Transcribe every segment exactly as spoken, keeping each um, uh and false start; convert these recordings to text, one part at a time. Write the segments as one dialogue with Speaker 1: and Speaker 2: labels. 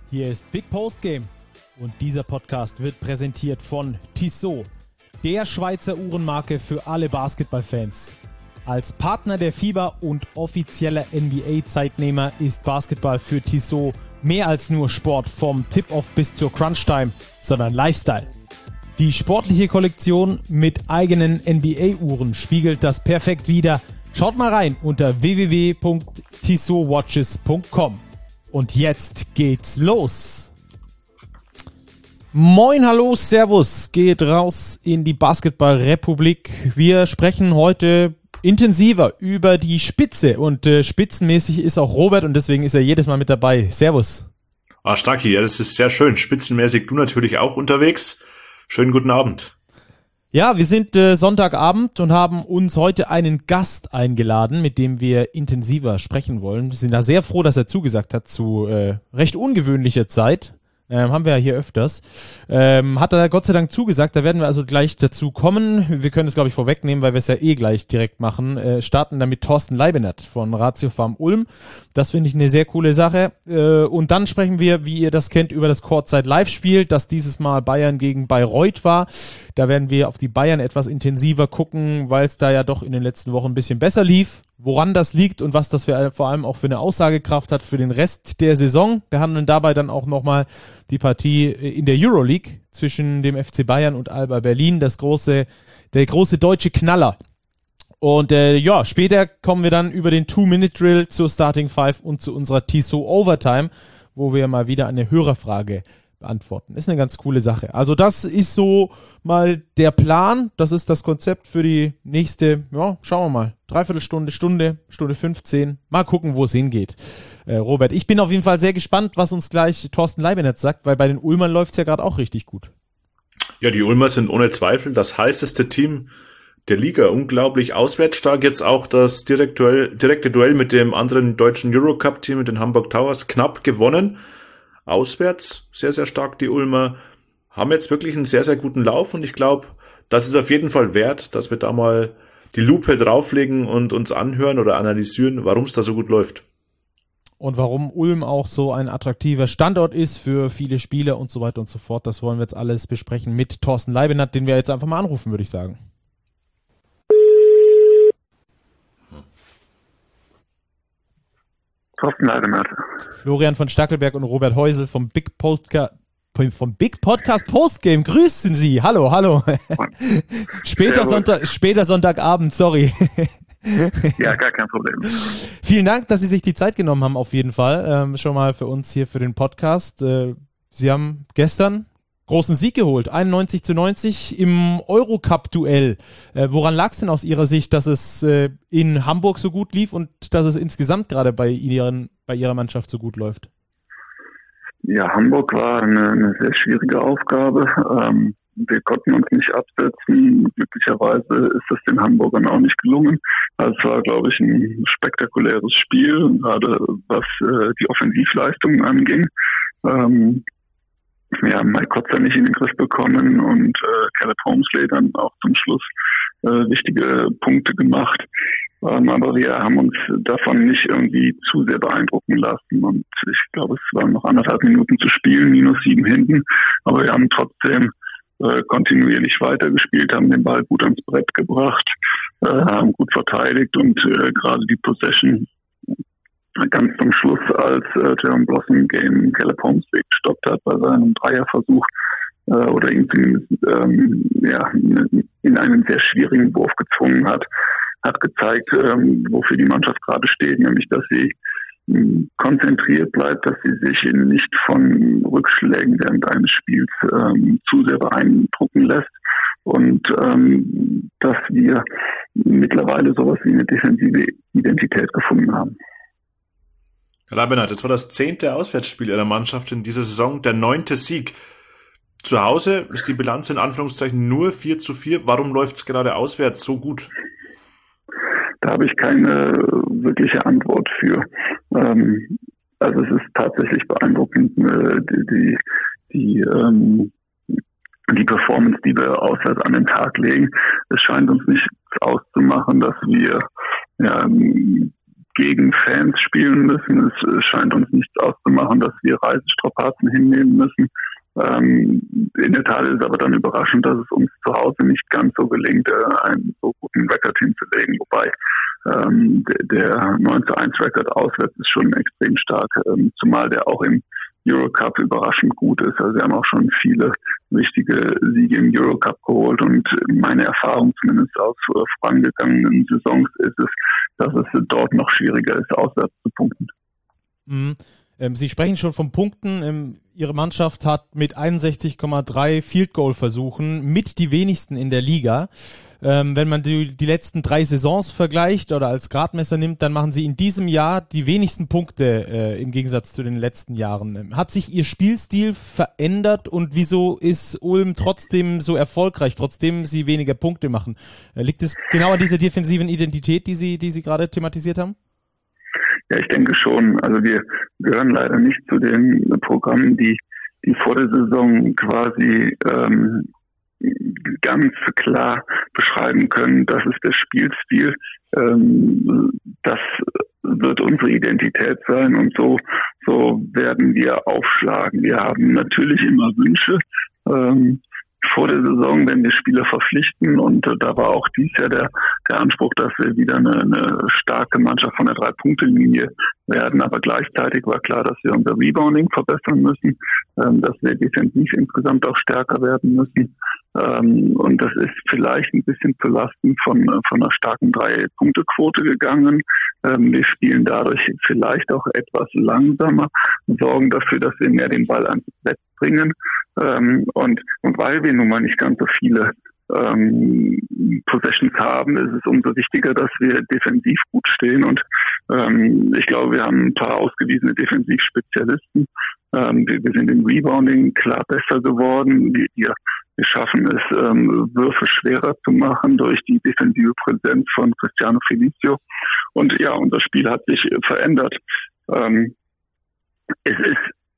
Speaker 1: Hier ist Big Post Game und dieser Podcast wird präsentiert von Tissot, der Schweizer Uhrenmarke für alle Basketballfans. Als Partner der FIBA und offizieller N B A-Zeitnehmer ist Basketball für Tissot mehr als nur Sport vom Tip-Off bis zur Crunch-Time, sondern Lifestyle. Die sportliche Kollektion mit eigenen N B A-Uhren spiegelt das perfekt wider. Schaut mal rein unter w w w punkt tissot watches punkt com. Und jetzt geht's los. Moin, hallo, servus, geht raus in die Basketball-Republik. Wir sprechen heute intensiver über die Spitze und äh, spitzenmäßig ist auch Robert und deswegen ist er jedes Mal mit dabei. Servus.
Speaker 2: Ah, Stacki, ja, das ist sehr schön. Spitzenmäßig du natürlich auch unterwegs. Schönen guten Abend.
Speaker 1: Ja, wir sind äh, Sonntagabend und haben uns heute einen Gast eingeladen, mit dem wir intensiver sprechen wollen. Wir sind da sehr froh, dass er zugesagt hat zu äh, recht ungewöhnlicher Zeit. Ähm, haben wir ja hier öfters. Ähm, hat er Gott sei Dank zugesagt, da werden wir also gleich dazu kommen. Wir können es, glaube ich, vorwegnehmen, weil wir es ja eh gleich direkt machen. Äh, starten damit Thorsten Leibenert von Ratio Farm Ulm. Das finde ich eine sehr coole Sache. Äh, und dann sprechen wir, wie ihr das kennt, über das Courtside-Live-Spiel, das dieses Mal Bayern gegen Bayreuth war. Da werden wir auf die Bayern etwas intensiver gucken, weil es da ja doch in den letzten Wochen ein bisschen besser lief. Woran das liegt und was das für, vor allem auch für eine Aussagekraft hat für den Rest der Saison. Wir behandeln dabei dann auch nochmal die Partie in der Euroleague zwischen dem F C Bayern und Alba Berlin, das große, der große deutsche Knaller. Und äh, ja, später kommen wir dann über den Two-Minute-Drill zur Starting Five und zu unserer Tissot Overtime, wo wir mal wieder eine Hörerfrage beantworten. Ist eine ganz coole Sache. Also das ist so mal der Plan. Das ist das Konzept für die nächste, ja, schauen wir mal. Dreiviertelstunde, Stunde, Stunde fünfzehn. Mal gucken, wo es hingeht. Äh, Robert, ich bin auf jeden Fall sehr gespannt, was uns gleich Thorsten Leibenert sagt, weil bei den Ulmern läuft es ja gerade auch richtig gut.
Speaker 2: Ja, die Ulmer sind ohne Zweifel das heißeste Team der Liga. Unglaublich auswärtsstark. Jetzt auch das direkte, direkte Duell mit dem anderen deutschen Eurocup-Team, mit den Hamburg Towers, knapp gewonnen. Auswärts sehr, sehr stark die Ulmer, haben jetzt wirklich einen sehr, sehr guten Lauf und ich glaube, das ist auf jeden Fall wert, dass wir da mal die Lupe drauflegen und uns anhören oder analysieren, warum es da so gut läuft.
Speaker 1: Und warum Ulm auch so ein attraktiver Standort ist für viele Spieler und so weiter und so fort, das wollen wir jetzt alles besprechen mit Thorsten Leibenert, den wir jetzt einfach mal anrufen, würde ich sagen.
Speaker 3: Thorsten Leibenert.
Speaker 1: Florian von Stackelberg und Robert Heusel vom Big Podcast vom Big Podcast Postgame. Grüßen Sie. Hallo, hallo. später, Sonntag, später Sonntagabend, sorry.
Speaker 3: Ja, gar kein Problem.
Speaker 1: Vielen Dank, dass Sie sich die Zeit genommen haben, auf jeden Fall. Ähm, schon mal für uns hier für den Podcast. Äh, Sie haben gestern großen Sieg geholt, einundneunzig zu neunzig im Eurocup-Duell. Äh, woran lag es denn aus Ihrer Sicht, dass es äh, in Hamburg so gut lief und dass es insgesamt gerade bei Ihren, bei Ihrer Mannschaft so gut läuft?
Speaker 3: Ja, Hamburg war eine, eine sehr schwierige Aufgabe. Ähm, wir konnten uns nicht absetzen. Glücklicherweise ist das den Hamburgern auch nicht gelungen. Also es war, glaube ich, ein spektakuläres Spiel, gerade was äh, die Offensivleistungen anging. Ähm, Wir haben Mike Kotzer nicht in den Griff bekommen und äh, Caleb Holmesley dann auch zum Schluss äh, wichtige Punkte gemacht. Ähm, aber wir haben uns davon nicht irgendwie zu sehr beeindrucken lassen. Und ich glaube, es waren noch anderthalb Minuten zu spielen, minus sieben hinten. Aber wir haben trotzdem äh, kontinuierlich weitergespielt, haben den Ball gut ans Brett gebracht, äh, haben gut verteidigt und äh, gerade die Possession ganz zum Schluss, als äh, Jerome Blossom Game Caleb Holmesley gestoppt hat bei seinem Dreierversuch äh, oder ihn zumindest ähm, ja, in einen sehr schwierigen Wurf gezwungen hat, hat gezeigt, ähm, wofür die Mannschaft gerade steht, nämlich dass sie ähm, konzentriert bleibt, dass sie sich nicht von Rückschlägen während eines Spiels ähm, zu sehr beeindrucken lässt und ähm, dass wir mittlerweile sowas wie eine defensive Identität gefunden haben.
Speaker 2: Herr Leibenert, das war das zehnte Auswärtsspiel Ihrer Mannschaft in dieser Saison, der neunte Sieg. Zu Hause ist die Bilanz in Anführungszeichen nur vier zu vier. Warum läuft es gerade auswärts so gut?
Speaker 3: Da habe ich keine wirkliche Antwort für. Ähm, also es ist tatsächlich beeindruckend, äh, die, die, die, ähm, die Performance, die wir auswärts an den Tag legen. Es scheint uns nichts auszumachen, dass wir ja, gegen Fans spielen müssen. Es scheint uns nichts auszumachen, dass wir Reisestrapazen hinnehmen müssen. Ähm, in der Tat ist es aber dann überraschend, dass es uns zu Hause nicht ganz so gelingt, äh, einen so guten Rekord hinzulegen. Wobei ähm, der, der neun zu eins Rekord auswärts ist schon extrem stark, ähm, zumal der auch im Eurocup überraschend gut ist. Also wir haben auch schon viele wichtige Siege im Eurocup geholt und meine Erfahrung zumindest aus äh, vorangegangenen Saisons ist es, dass es dort noch schwieriger ist, auswärts zu punkten.
Speaker 1: Mhm. Ähm, Sie sprechen schon von Punkten. Ähm, Ihre Mannschaft hat mit einundsechzig Komma drei Field Goal Versuchen mit die wenigsten in der Liga. Ähm, wenn man die, die letzten drei Saisons vergleicht oder als Gradmesser nimmt, dann machen Sie in diesem Jahr die wenigsten Punkte äh, im Gegensatz zu den letzten Jahren. Ähm, hat sich Ihr Spielstil verändert und wieso ist Ulm trotzdem so erfolgreich, trotzdem Sie weniger Punkte machen? Äh, liegt es genau an dieser defensiven Identität, die Sie, die Sie gerade thematisiert haben?
Speaker 3: Ja, ich denke schon. Also wir gehören leider nicht zu den Programmen, die, die vor der Saison quasi ähm, ganz klar beschreiben können, das ist der Spielstil, ähm, das wird unsere Identität sein und so, so werden wir aufschlagen. Wir haben natürlich immer Wünsche, ähm, vor der Saison, wenn wir Spieler verpflichten und äh, da war auch dies Jahr der, der Anspruch, dass wir wieder eine, eine starke Mannschaft von der Drei-Punkte-Linie werden, aber gleichzeitig war klar, dass wir unser Rebounding verbessern müssen, ähm, dass wir defensiv insgesamt auch stärker werden müssen ähm, und das ist vielleicht ein bisschen zu Lasten von, von einer starken Drei-Punkte-Quote gegangen. Ähm, wir spielen dadurch vielleicht auch etwas langsamer, sorgen dafür, dass wir mehr den Ball ans Netz bringen. Ähm, und, und weil wir nun mal nicht ganz so viele ähm, Possessions haben, ist es umso wichtiger, dass wir defensiv gut stehen. Und ähm, ich glaube, wir haben ein paar ausgewiesene Defensivspezialisten. Ähm, wir, wir sind im Rebounding klar besser geworden. Wir, wir, wir schaffen es, ähm, Würfe schwerer zu machen durch die defensive Präsenz von Cristiano Felicio. Und ja, unser Spiel hat sich verändert. Ähm, es ist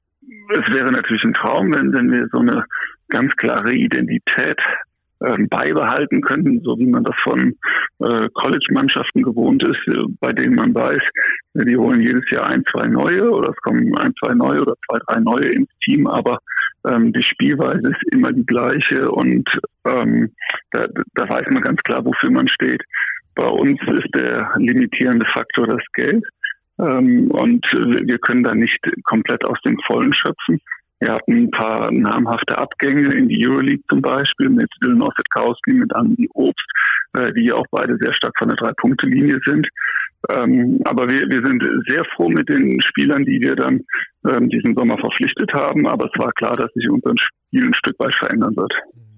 Speaker 3: Es wäre natürlich ein Traum, wenn, wenn wir so eine ganz klare Identität ähm, beibehalten könnten, so wie man das von äh, College-Mannschaften gewohnt ist, äh, bei denen man weiß, die holen jedes Jahr ein, zwei neue oder es kommen ein, zwei neue oder zwei, drei neue ins Team, aber ähm, die Spielweise ist immer die gleiche und ähm, da, da weiß man ganz klar, wofür man steht. Bei uns ist der limitierende Faktor das Geld. Ähm, und wir können da nicht komplett aus dem Vollen schöpfen. Wir hatten ein paar namhafte Abgänge in die Euroleague zum Beispiel mit Dylan Ossetkowski, mit Andi Obst, äh, die auch beide sehr stark von der Drei-Punkte-Linie sind. Ähm, aber wir, wir sind sehr froh mit den Spielern, die wir dann ähm, diesen Sommer verpflichtet haben. Aber es war klar, dass sich unser Spiel ein Stück weit verändern wird.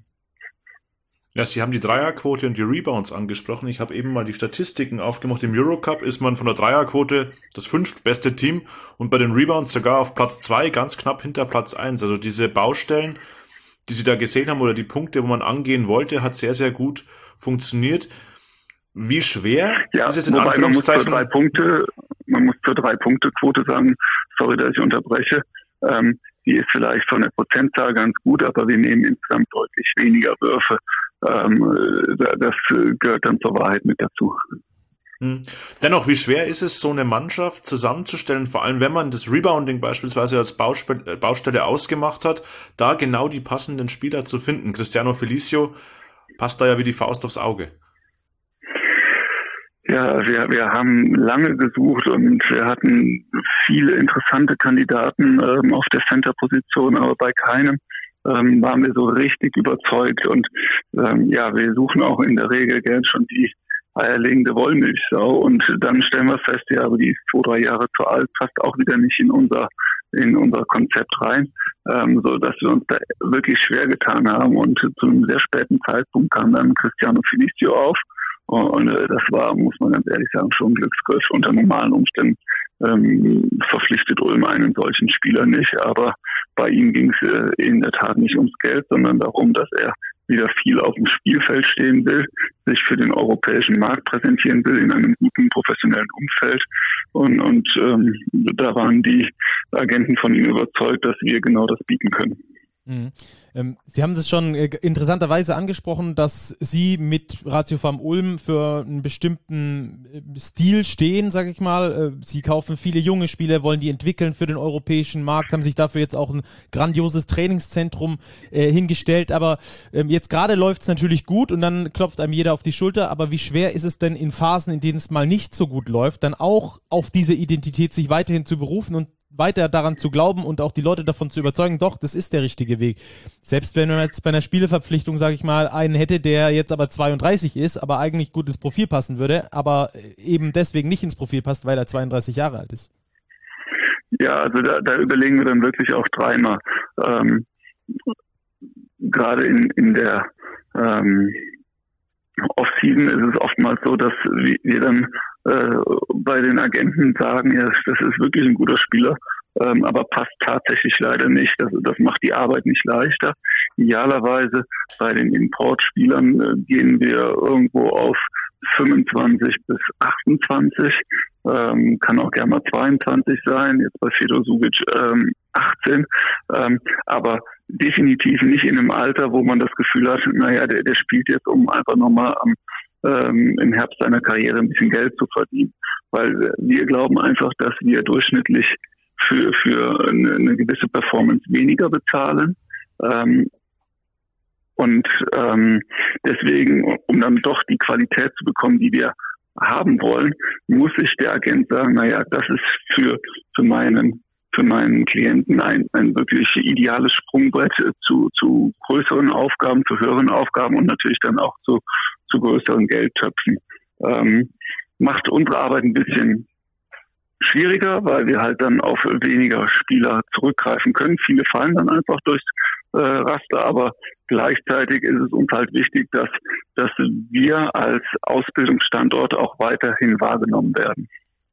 Speaker 2: Ja, Sie haben die Dreierquote und die Rebounds angesprochen. Ich habe eben mal die Statistiken aufgemacht. Im Eurocup ist man von der Dreierquote das fünftbeste Team und bei den Rebounds sogar auf Platz zwei, ganz knapp hinter Platz eins. Also diese Baustellen, die Sie da gesehen haben oder die Punkte, wo man angehen wollte, hat sehr, sehr gut funktioniert. Wie schwer
Speaker 3: ja,
Speaker 2: ist es in
Speaker 3: wobei
Speaker 2: Anführungszeichen?
Speaker 3: Man muss für drei Punkte, man muss für drei Punkte Quote sagen, sorry, dass ich unterbreche, ähm, die ist vielleicht von der Prozentzahl ganz gut, aber wir nehmen insgesamt deutlich weniger Würfe. Das gehört dann zur Wahrheit mit dazu.
Speaker 2: Dennoch, wie schwer ist es, so eine Mannschaft zusammenzustellen, vor allem wenn man das Rebounding beispielsweise als Baustelle ausgemacht hat, da genau die passenden Spieler zu finden? Cristiano Felicio passt da ja wie die Faust aufs Auge.
Speaker 3: Ja, wir, wir haben lange gesucht und wir hatten viele interessante Kandidaten ähm, auf der Center-Position, aber bei keinem Ähm, waren wir so richtig überzeugt und ähm, ja, wir suchen auch in der Regel gern schon die eierlegende Wollmilchsau und dann stellen wir fest, ja, aber die ist zwei, drei Jahre zu alt, passt auch wieder nicht in unser in unser Konzept rein, ähm, so dass wir uns da wirklich schwer getan haben und zu einem sehr späten Zeitpunkt kam dann Cristiano Felicio auf und äh, das war, muss man ganz ehrlich sagen, schon ein Glücksgriff. Unter normalen Umständen ähm, verpflichtet Ulm einen solchen Spieler nicht, aber bei ihm ging es äh, in der Tat nicht ums Geld, sondern darum, dass er wieder viel auf dem Spielfeld stehen will, sich für den europäischen Markt präsentieren will in einem guten professionellen Umfeld. Und, und ähm, da waren die Agenten von ihm überzeugt, dass wir genau das bieten können.
Speaker 1: Mhm. Ähm, Sie haben es schon äh, interessanterweise angesprochen, dass Sie mit Ratio Farm Ulm für einen bestimmten äh, Stil stehen, sage ich mal. Äh, Sie kaufen viele junge Spieler, wollen die entwickeln für den europäischen Markt, haben sich dafür jetzt auch ein grandioses Trainingszentrum äh, hingestellt. Aber ähm, jetzt gerade läuft es natürlich gut und dann klopft einem jeder auf die Schulter. Aber wie schwer ist es denn in Phasen, in denen es mal nicht so gut läuft, dann auch auf diese Identität sich weiterhin zu berufen und weiter daran zu glauben und auch die Leute davon zu überzeugen, doch, das ist der richtige Weg. Selbst wenn man jetzt bei einer Spieleverpflichtung, sage ich mal, einen hätte, der jetzt aber zweiunddreißig ist, aber eigentlich gut ins Profil passen würde, aber eben deswegen nicht ins Profil passt, weil er zweiunddreißig Jahre alt ist.
Speaker 3: Ja, also da, da überlegen wir dann wirklich auch dreimal. Ähm, gerade in, in der ähm, Off-Season ist es oftmals so, dass wir dann äh, bei den Agenten sagen, ja, das ist wirklich ein guter Spieler, ähm, aber passt tatsächlich leider nicht. Das, das macht die Arbeit nicht leichter. Idealerweise bei den Importspielern äh, gehen wir irgendwo auf fünfundzwanzig bis achtundzwanzig, ähm, kann auch gerne mal zweiundzwanzig sein, jetzt bei Fedor Sugic ähm, achtzehn, ähm, aber definitiv nicht in einem Alter, wo man das Gefühl hat, naja, der, der spielt jetzt, um einfach nochmal am ähm, im Herbst seiner Karriere ein bisschen Geld zu verdienen. Weil wir glauben einfach, dass wir durchschnittlich für, für eine, eine gewisse Performance weniger bezahlen. Ähm, und ähm, deswegen, um dann doch die Qualität zu bekommen, die wir haben wollen, muss sich der Agent sagen, naja, das ist für, für meinen für meinen Klienten ein, ein wirklich ideales Sprungbrett zu, zu größeren Aufgaben, zu höheren Aufgaben und natürlich dann auch zu, zu größeren Geldtöpfen. Ähm, macht unsere Arbeit ein bisschen schwieriger, weil wir halt dann auf weniger Spieler zurückgreifen können. Viele fallen dann einfach durchs äh, Raster, aber gleichzeitig ist es uns halt wichtig, dass, dass wir als Ausbildungsstandort auch weiterhin wahrgenommen werden.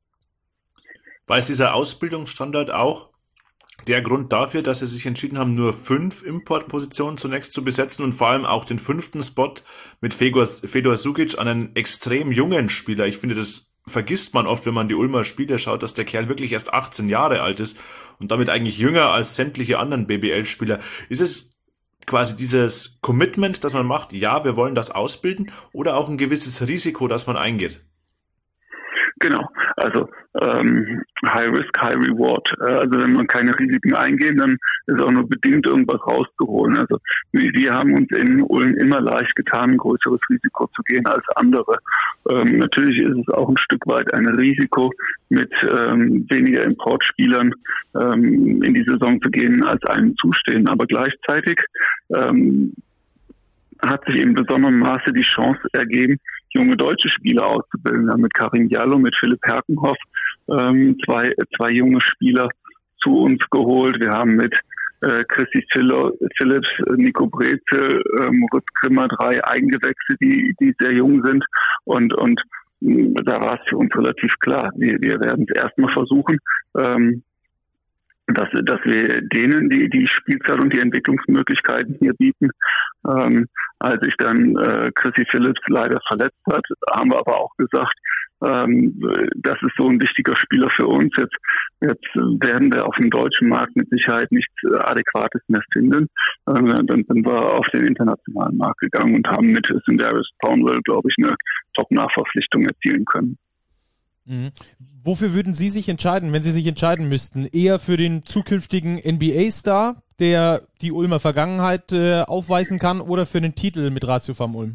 Speaker 2: War es dieser Ausbildungsstandard auch der Grund dafür, dass sie sich entschieden haben, nur fünf Importpositionen zunächst zu besetzen und vor allem auch den fünften Spot mit Fedor, Fedor Sugic an einen extrem jungen Spieler? Ich finde, das vergisst man oft, wenn man die Ulmer Spiele schaut, dass der Kerl wirklich erst achtzehn Jahre alt ist und damit eigentlich jünger als sämtliche anderen B B L-Spieler. Ist es quasi dieses Commitment, das man macht, ja, wir wollen das ausbilden, oder auch ein gewisses Risiko, das man eingeht?
Speaker 3: Genau, also ähm, High Risk, High Reward. Äh, also wenn man keine Risiken eingeht, dann ist auch nur bedingt irgendwas rauszuholen. Also wir haben uns in Ulm immer leicht getan, ein größeres Risiko zu gehen als andere. Ähm, natürlich ist es auch ein Stück weit ein Risiko, mit ähm, weniger Importspielern ähm, in die Saison zu gehen, als einem zustehen. Aber gleichzeitig ähm, hat sich in besonderem Maße die Chance ergeben, junge deutsche Spieler auszubilden. Wir haben mit Karim Diallo, mit Philipp Herkenhoff ähm, zwei, zwei junge Spieler zu uns geholt. Wir haben mit äh, Chrissy Phillips, Nico Brezel, äh, Moritz Grimmer drei Eingewächse, die, die sehr jung sind. Und, und mh, da war es für uns relativ klar. Wir, wir werden es erstmal versuchen, ähm, dass, dass wir denen die, die Spielzeit und die Entwicklungsmöglichkeiten hier bieten. Ähm, als sich dann äh, Chrissy Phillips leider verletzt hat, haben wir aber auch gesagt, ähm, das ist so ein wichtiger Spieler für uns. Jetzt, jetzt werden wir auf dem deutschen Markt mit Sicherheit nichts Adäquates mehr finden. Ähm, dann sind wir auf den internationalen Markt gegangen und haben mit Sindarius Poundwell, glaube ich, eine Top-Nachverpflichtung erzielen können.
Speaker 1: Mhm. Wofür würden Sie sich entscheiden, wenn Sie sich entscheiden müssten? Eher für den zukünftigen N B A-Star, der die Ulmer Vergangenheit äh, aufweisen kann, oder für den Titel mit Ratio Farm Ulm?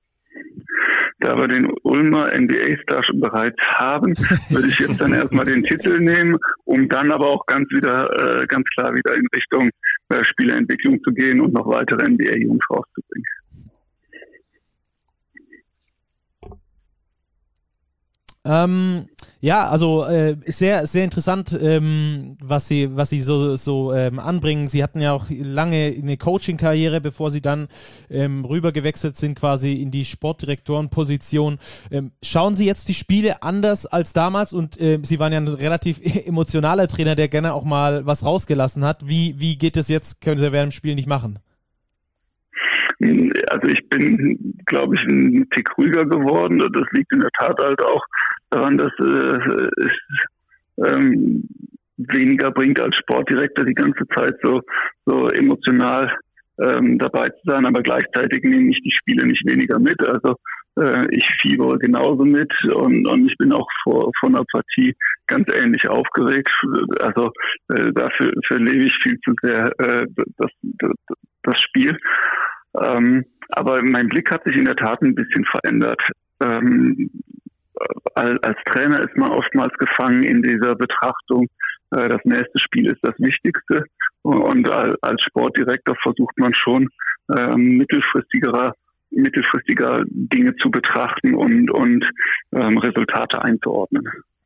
Speaker 3: Da wir den Ulmer N B A-Star schon bereits haben, würde ich jetzt dann erstmal den Titel nehmen, um dann aber auch ganz wieder, äh, ganz klar wieder in Richtung äh, Spielerentwicklung zu gehen und noch weitere N B A-Jungs rauszubringen.
Speaker 1: Ähm, ja, also äh, sehr, sehr interessant, ähm, was sie, was sie so, so ähm, anbringen. Sie hatten ja auch lange eine Coaching-Karriere, bevor sie dann ähm, rüber gewechselt sind, quasi in die Sportdirektorenposition. Ähm, schauen Sie jetzt die Spiele anders als damals? Und äh, Sie waren ja ein relativ emotionaler Trainer, der gerne auch mal was rausgelassen hat. Wie, wie geht es jetzt? Können Sie während dem Spiel nicht machen?
Speaker 3: Also ich bin, glaube ich, ein Tick ruhiger geworden. Das liegt in der Tat halt auch daran, dass äh, es ähm, weniger bringt, als Sportdirektor die ganze Zeit so so emotional ähm, dabei zu sein, aber gleichzeitig nehme ich die Spiele nicht weniger mit. Also äh, ich fiebere genauso mit und, und ich bin auch vor, vor einer Partie ganz ähnlich aufgeregt. Also äh, dafür, dafür lebe ich viel zu sehr äh, das, das, das Spiel. Ähm, aber mein Blick hat sich in der Tat ein bisschen verändert. Ähm, als, als Trainer ist man oftmals gefangen in dieser Betrachtung, äh, das nächste Spiel ist das Wichtigste. Und als Sportdirektor versucht man schon, ähm, mittelfristiger, mittelfristiger Dinge zu betrachten und, und ähm, Resultate einzuordnen.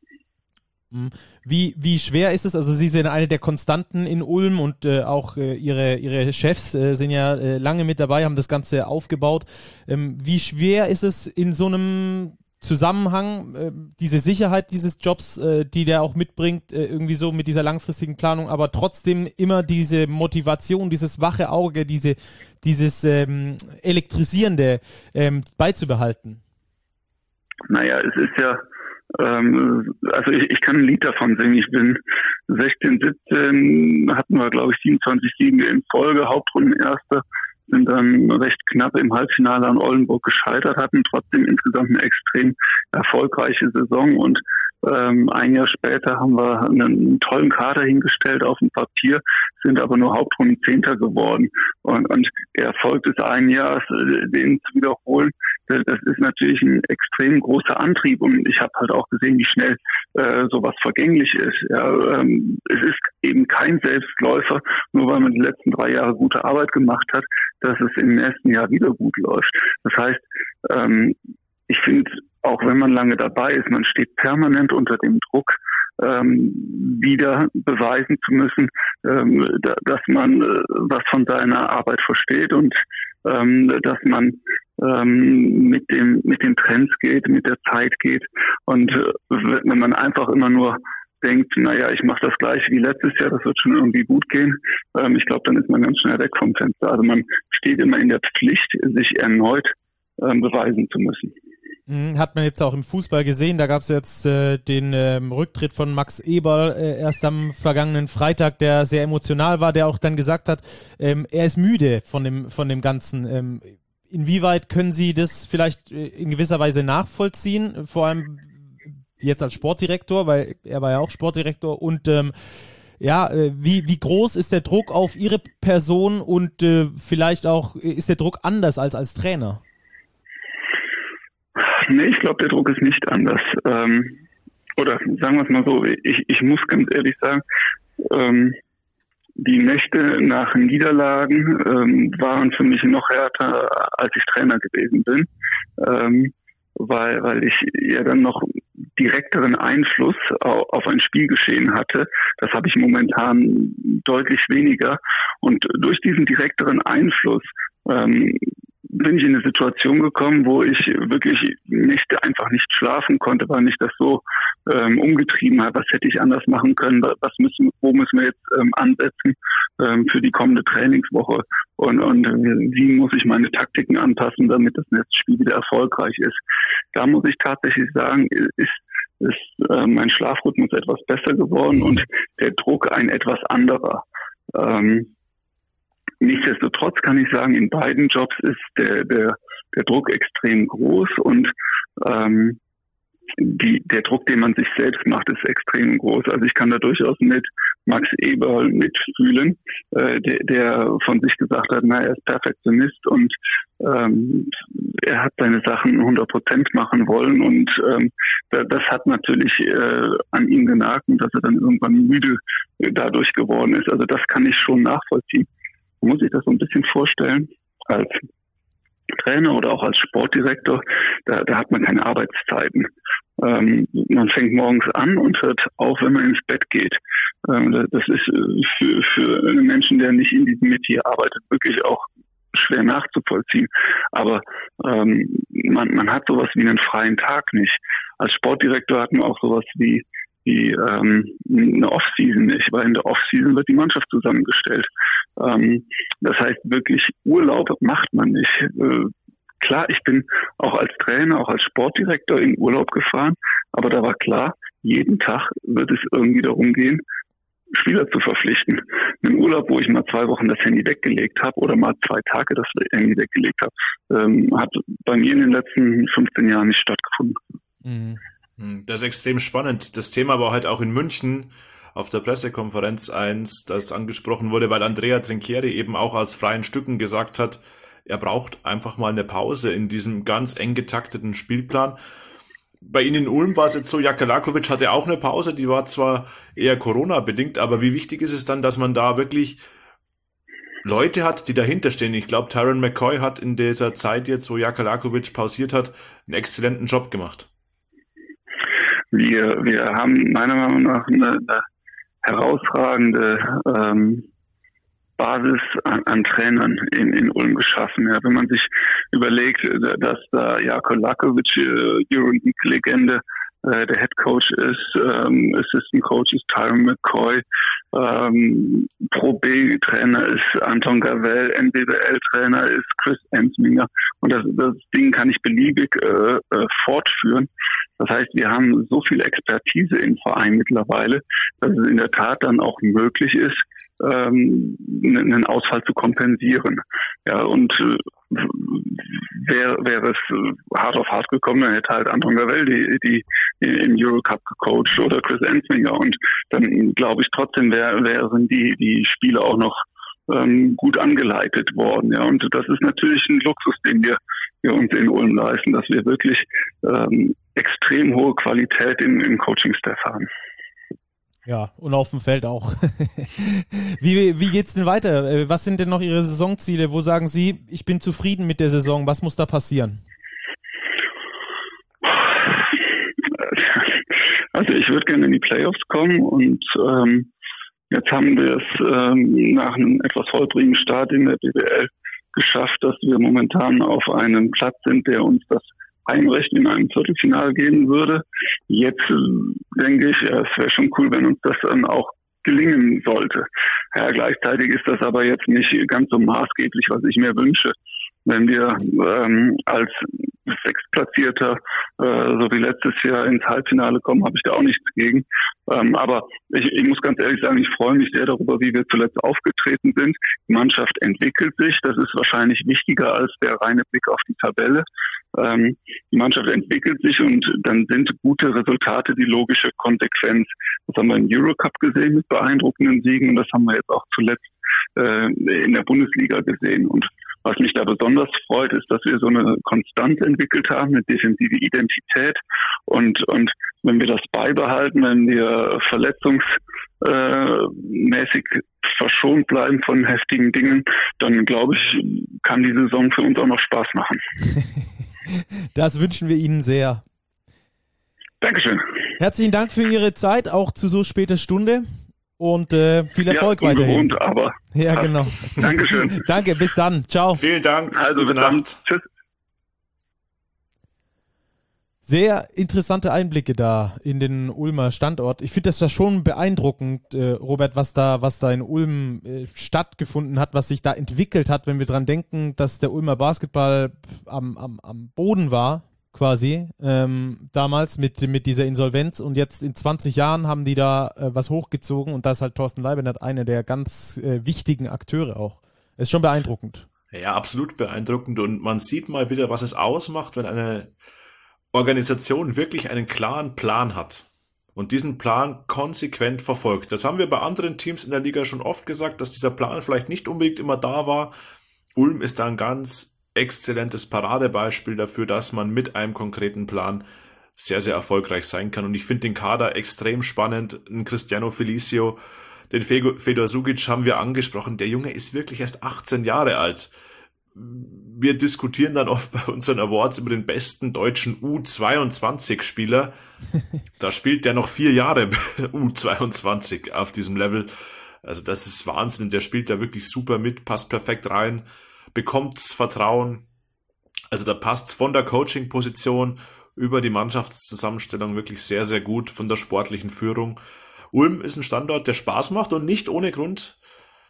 Speaker 1: Wie, wie schwer ist es? Also Sie sind eine der Konstanten in Ulm und äh, auch äh, Ihre, Ihre Chefs äh, sind ja äh, lange mit dabei, haben das Ganze aufgebaut. Ähm, wie schwer ist es in so einem Zusammenhang, äh, diese Sicherheit dieses Jobs, äh, die der auch mitbringt, äh, irgendwie so mit dieser langfristigen Planung, aber trotzdem immer diese Motivation, dieses wache Auge, diese, dieses ähm, Elektrisierende ähm, beizubehalten?
Speaker 3: Naja, es ist ja, ähm, also ich, ich kann ein Lied davon singen. Ich bin sechzehn, siebzehn, hatten wir glaube ich siebenundzwanzig Siege in Folge, Hauptrundenerster, sind dann recht knapp im Halbfinale an Oldenburg gescheitert, hatten trotzdem insgesamt eine extrem erfolgreiche Saison und ähm, ein Jahr später haben wir einen tollen Kader hingestellt auf dem Papier, sind aber nur Hauptrundenzehnter geworden. Und, und der Erfolg des einen Jahres, den zu wiederholen, das, das ist natürlich ein extrem großer Antrieb. Und ich habe halt auch gesehen, wie schnell äh, sowas vergänglich ist. Ja, ähm, es ist eben kein Selbstläufer, nur weil man die letzten drei Jahre gute Arbeit gemacht hat, dass es im nächsten Jahr wieder gut läuft. Das heißt, ähm, ich finde, auch wenn man lange dabei ist, man steht permanent unter dem Druck, ähm, wieder beweisen zu müssen, ähm, da, dass man äh, was von seiner Arbeit versteht und ähm, dass man ähm, mit dem mit den Trends geht, mit der Zeit geht. Und äh, wenn man einfach immer nur denkt, naja, ich mache das gleiche wie letztes Jahr, das wird schon irgendwie gut gehen, ähm, ich glaube, dann ist man ganz schnell weg vom Fenster. Also man steht immer in der Pflicht, sich erneut ähm, beweisen zu müssen.
Speaker 1: Hat man jetzt auch im Fußball gesehen, da gab es jetzt äh, den ähm, Rücktritt von Max Eberl äh, erst am vergangenen Freitag, der sehr emotional war, der auch dann gesagt hat, ähm, er ist müde von dem, von dem Ganzen. Ähm, inwieweit können Sie das vielleicht äh, in gewisser Weise nachvollziehen, vor allem jetzt als Sportdirektor, weil er war ja auch Sportdirektor und ähm, ja, äh, wie, wie groß ist der Druck auf Ihre Person und äh, vielleicht auch ist der Druck anders als als Trainer?
Speaker 3: Nee, ich glaube, der Druck ist nicht anders. Ähm, oder sagen wir es mal so, ich, ich muss ganz ehrlich sagen, ähm, die Nächte nach Niederlagen ähm, waren für mich noch härter, als ich Trainer gewesen bin, ähm, weil, weil ich ja dann noch direkteren Einfluss auf, auf ein Spielgeschehen hatte. Das habe ich momentan deutlich weniger. Und durch diesen direkteren Einfluss ähm, bin ich in eine Situation gekommen, wo ich wirklich Nächte einfach nicht schlafen konnte, weil mich das so ähm, umgetrieben hat. Was hätte ich anders machen können? Was müssen, wo müssen wir jetzt ähm, ansetzen ähm, für die kommende Trainingswoche? Und, und wie muss ich meine Taktiken anpassen, damit das nächste Spiel wieder erfolgreich ist? Da muss ich tatsächlich sagen, ist, ist äh, mein Schlafrhythmus etwas besser geworden und der Druck ein etwas anderer. Ähm, Nichtsdestotrotz kann ich sagen, in beiden Jobs ist der, der, der Druck extrem groß und ähm, die, der Druck, den man sich selbst macht, ist extrem groß. Also ich kann da durchaus mit Max Eberl mitfühlen, äh, der, der von sich gesagt hat, na, er ist Perfektionist und ähm, er hat seine Sachen hundert Prozent machen wollen und ähm, das hat natürlich äh, an ihm genagt und dass er dann irgendwann müde dadurch geworden ist. Also das kann ich schon nachvollziehen. Man muss sich das so ein bisschen vorstellen, als Trainer oder auch als Sportdirektor, da, da hat man keine Arbeitszeiten. Ähm, man fängt morgens an und hört auf, wenn man ins Bett geht. Ähm, das ist für, für einen Menschen, der nicht in diesem Metier arbeitet, wirklich auch schwer nachzuvollziehen. Aber ähm, man, man hat sowas wie einen freien Tag nicht. Als Sportdirektor hat man auch sowas wie die ähm, eine Off-Season nicht, weil in der Off-Season wird die Mannschaft zusammengestellt. Ähm, das heißt, wirklich Urlaub macht man nicht. Äh, klar, ich bin auch als Trainer, auch als Sportdirektor in Urlaub gefahren, aber da war klar, jeden Tag wird es irgendwie darum gehen, Spieler zu verpflichten. Einen Urlaub, wo ich mal zwei Wochen das Handy weggelegt habe oder mal zwei Tage das Handy weggelegt habe, ähm, hat bei mir in den letzten fünfzehn Jahren nicht stattgefunden.
Speaker 2: Mhm. Das ist extrem spannend. Das Thema war halt auch in München auf der Pressekonferenz eins, das angesprochen wurde, weil Andrea Trinchieri eben auch aus freien Stücken gesagt hat, er braucht einfach mal eine Pause in diesem ganz eng getakteten Spielplan. Bei Ihnen in Ulm war es jetzt so, Jakalakovic hatte auch eine Pause, die war zwar eher Corona-bedingt, aber wie wichtig ist es dann, dass man da wirklich Leute hat, die dahinter stehen? Ich glaube, Tyron McCoy hat in dieser Zeit jetzt, wo Jakalakovic pausiert hat, einen exzellenten Job gemacht.
Speaker 3: Wir, wir haben meiner Meinung nach eine, eine herausragende ähm, Basis an, an Trainern in, in Ulm geschaffen. Ja, wenn man sich überlegt, dass da Jako Lakovic, äh, Euroleague-Legende, äh, der Head Coach ist, ähm, Assistant Coach ist Tyron McCoy, ähm, Pro B-Trainer ist Anton Gavel, N B B L-Trainer ist Chris Ensminger und das, das Ding kann ich beliebig äh, äh, fortführen. Das heißt, wir haben so viel Expertise im Verein mittlerweile, dass es in der Tat dann auch möglich ist, ähm, einen Ausfall zu kompensieren. Ja, und äh, wäre wär es hart auf hart gekommen, dann hätte halt Anton Gavel die, die, die im Eurocup gecoacht oder Chris Ensminger und dann glaube ich trotzdem wär, wären die, die Spiele auch noch ähm, gut angeleitet worden. Ja, und das ist natürlich ein Luxus, den wir, wir uns in Ulm leisten, dass wir wirklich ähm, extrem hohe Qualität im, im Coaching-Staff haben.
Speaker 1: Ja, und auf dem Feld auch. wie, wie geht's denn weiter? Was sind denn noch Ihre Saisonziele? Wo sagen Sie, ich bin zufrieden mit der Saison? Was muss da passieren?
Speaker 3: Also ich würde gerne in die Playoffs kommen und ähm, jetzt haben wir es ähm, nach einem etwas holprigen Start in der B B L geschafft, dass wir momentan auf einem Platz sind, der uns das Heimrecht in einem Viertelfinale geben würde. Jetzt äh, denke ich, ja, es wäre schon cool, wenn uns das dann auch gelingen sollte. Ja, gleichzeitig ist das aber jetzt nicht ganz so maßgeblich, was ich mir wünsche. Wenn wir ähm, als Sechstplatzierter, äh, so wie letztes Jahr, ins Halbfinale kommen, habe ich da auch nichts gegen. Ähm, aber ich, ich muss ganz ehrlich sagen, ich freue mich sehr darüber, wie wir zuletzt aufgetreten sind. Die Mannschaft entwickelt sich. Das ist wahrscheinlich wichtiger als der reine Blick auf die Tabelle. Ähm, die Mannschaft entwickelt sich und dann sind gute Resultate die logische Konsequenz. Das haben wir im Eurocup gesehen mit beeindruckenden Siegen und das haben wir jetzt auch zuletzt äh, in der Bundesliga gesehen. Und was mich da besonders freut, ist, dass wir so eine Konstanz entwickelt haben, eine defensive Identität. Und, und wenn wir das beibehalten, wenn wir verletzungsmäßig äh, verschont bleiben von heftigen Dingen, dann glaube ich, kann die Saison für uns auch noch Spaß machen.
Speaker 1: Das wünschen wir Ihnen sehr.
Speaker 3: Dankeschön.
Speaker 1: Herzlichen Dank für Ihre Zeit, auch zu so später Stunde. Und äh, viel Erfolg
Speaker 3: ja,
Speaker 1: weiterhin.
Speaker 3: Und aber.
Speaker 1: Ja, genau.
Speaker 3: Dankeschön.
Speaker 1: Danke, bis dann. Ciao.
Speaker 2: Vielen Dank.
Speaker 3: Also,
Speaker 2: gute Nacht.
Speaker 3: Tschüss.
Speaker 1: Sehr interessante Einblicke da in den Ulmer Standort. Ich finde das ja schon beeindruckend, äh, Robert, was da, was da in Ulm äh, stattgefunden hat, was sich da entwickelt hat, wenn wir dran denken, dass der Ulmer Basketball am, am, am Boden war, quasi, ähm, damals mit, mit dieser Insolvenz, und jetzt in zwanzig Jahren haben die da äh, was hochgezogen und da ist halt Thorsten Leibenhardt einer der ganz äh, wichtigen Akteure auch. Ist schon beeindruckend.
Speaker 2: Ja, absolut beeindruckend, und man sieht mal wieder, was es ausmacht, wenn eine Organisation wirklich einen klaren Plan hat und diesen Plan konsequent verfolgt. Das haben wir bei anderen Teams in der Liga schon oft gesagt, dass dieser Plan vielleicht nicht unbedingt immer da war. Ulm ist da ein ganz exzellentes Paradebeispiel dafür, dass man mit einem konkreten Plan sehr, sehr erfolgreich sein kann. Und ich finde den Kader extrem spannend. Ein Cristiano Felicio, den Fedor Sugic haben wir angesprochen. Der Junge ist wirklich erst achtzehn Jahre alt. Wir diskutieren dann oft bei unseren Awards über den besten deutschen U zweiundzwanzig Spieler. Da spielt der noch vier Jahre U zweiundzwanzig auf diesem Level. Also das ist Wahnsinn. Der spielt da wirklich super mit, passt perfekt rein, bekommt das Vertrauen. Also da passt von der Coaching-Position über die Mannschaftszusammenstellung wirklich sehr, sehr gut, von der sportlichen Führung. Ulm ist ein Standort, der Spaß macht, und nicht ohne Grund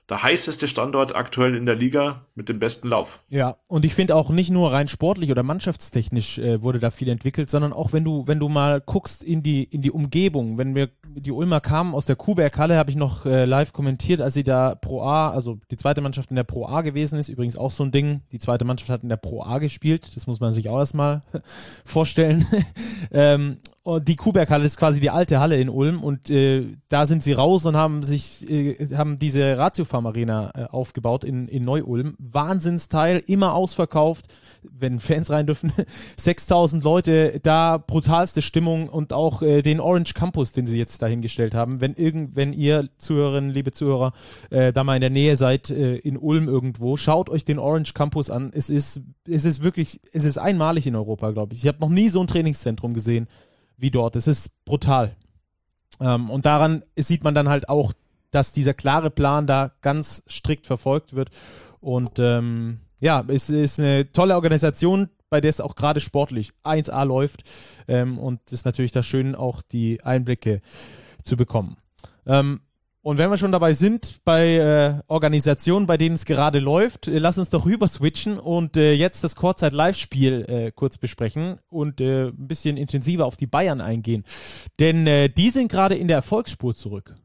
Speaker 2: der heißeste Standort aktuell in der Liga mit dem besten Lauf.
Speaker 1: Ja, und ich finde auch nicht nur rein sportlich oder mannschaftstechnisch äh, wurde da viel entwickelt, sondern auch wenn du wenn du mal guckst in die in die Umgebung, wenn wir die Ulmer kamen aus der Kuhberghalle, habe ich noch äh, live kommentiert, als sie da Pro A, also die zweite Mannschaft in der Pro A gewesen ist, übrigens auch so ein Ding, die zweite Mannschaft hat in der Pro A gespielt, das muss man sich auch erstmal vorstellen. ähm, Und die Kuhberghalle ist quasi die alte Halle in Ulm und äh, da sind sie raus und haben sich äh, haben diese Ratiofarm Arena äh, aufgebaut in, in Neu-Ulm. Wahnsinnsteil, immer ausverkauft, wenn Fans rein dürfen. sechstausend Leute, da brutalste Stimmung und auch äh, den Orange Campus, den sie jetzt dahingestellt haben. Wenn irgend, wenn ihr Zuhörerinnen, liebe Zuhörer, äh, da mal in der Nähe seid, äh, in Ulm irgendwo, schaut euch den Orange Campus an. Es ist, es ist wirklich, es ist einmalig in Europa, glaube ich. Ich habe noch nie so ein Trainingszentrum gesehen wie dort. Es ist brutal. Ähm, und daran sieht man dann halt auch, dass dieser klare Plan da ganz strikt verfolgt wird. Und ähm, ja, es ist eine tolle Organisation, bei der es auch gerade sportlich eins A läuft. Ähm, und es ist natürlich da schön, auch die Einblicke zu bekommen. Ähm, Und wenn wir schon dabei sind, bei äh, Organisationen, bei denen es gerade läuft, äh, lass uns doch rüber switchen und äh, jetzt das Kurzzeit-Live-Spiel äh, kurz besprechen und äh, ein bisschen intensiver auf die Bayern eingehen. Denn äh, die sind gerade in der Erfolgsspur zurück.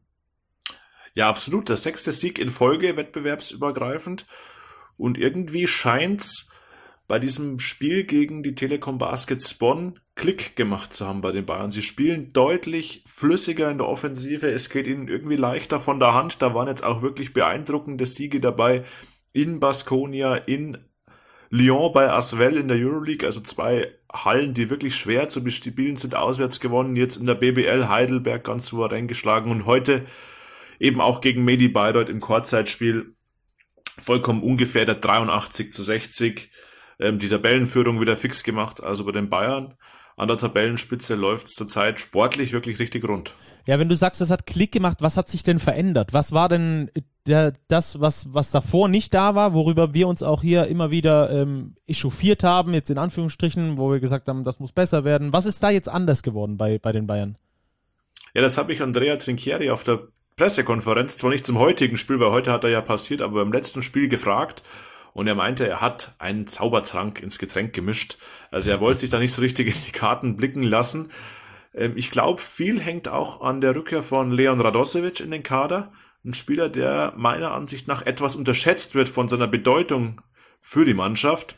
Speaker 2: Ja, absolut. Der sechste Sieg in Folge, wettbewerbsübergreifend. Und irgendwie scheint's bei diesem Spiel gegen die Telekom Baskets Bonn Klick gemacht zu haben bei den Bayern. Sie spielen deutlich flüssiger in der Offensive. Es geht ihnen irgendwie leichter von der Hand. Da waren jetzt auch wirklich beeindruckende Siege dabei in Baskonia, in Lyon, bei Asvel in der Euroleague. Also zwei Hallen, die wirklich schwer zu bespielen sind, auswärts gewonnen. Jetzt in der B B L Heidelberg ganz souverän geschlagen. Und heute eben auch gegen Medi Bayreuth im Kurzzeitspiel vollkommen ungefährdet, dreiundachtzig zu sechzig. Die Tabellenführung wieder fix gemacht, also bei den Bayern. An der Tabellenspitze läuft es zurzeit sportlich wirklich richtig rund.
Speaker 1: Ja, wenn du sagst, es hat Klick gemacht, was hat sich denn verändert? Was war denn der, das, was, was davor nicht da war, worüber wir uns auch hier immer wieder ähm, echauffiert haben, jetzt in Anführungsstrichen, wo wir gesagt haben, das muss besser werden. Was ist da jetzt anders geworden bei, bei den Bayern?
Speaker 2: Ja, das habe ich Andrea Trinchieri auf der Pressekonferenz, zwar nicht zum heutigen Spiel, weil heute hat er ja passiert, aber beim letzten Spiel gefragt. Und er meinte, er hat einen Zaubertrank ins Getränk gemischt. Also er wollte sich da nicht so richtig in die Karten blicken lassen. Ich glaube, viel hängt auch an der Rückkehr von Leon Radosevic in den Kader. Ein Spieler, der meiner Ansicht nach etwas unterschätzt wird von seiner Bedeutung für die Mannschaft.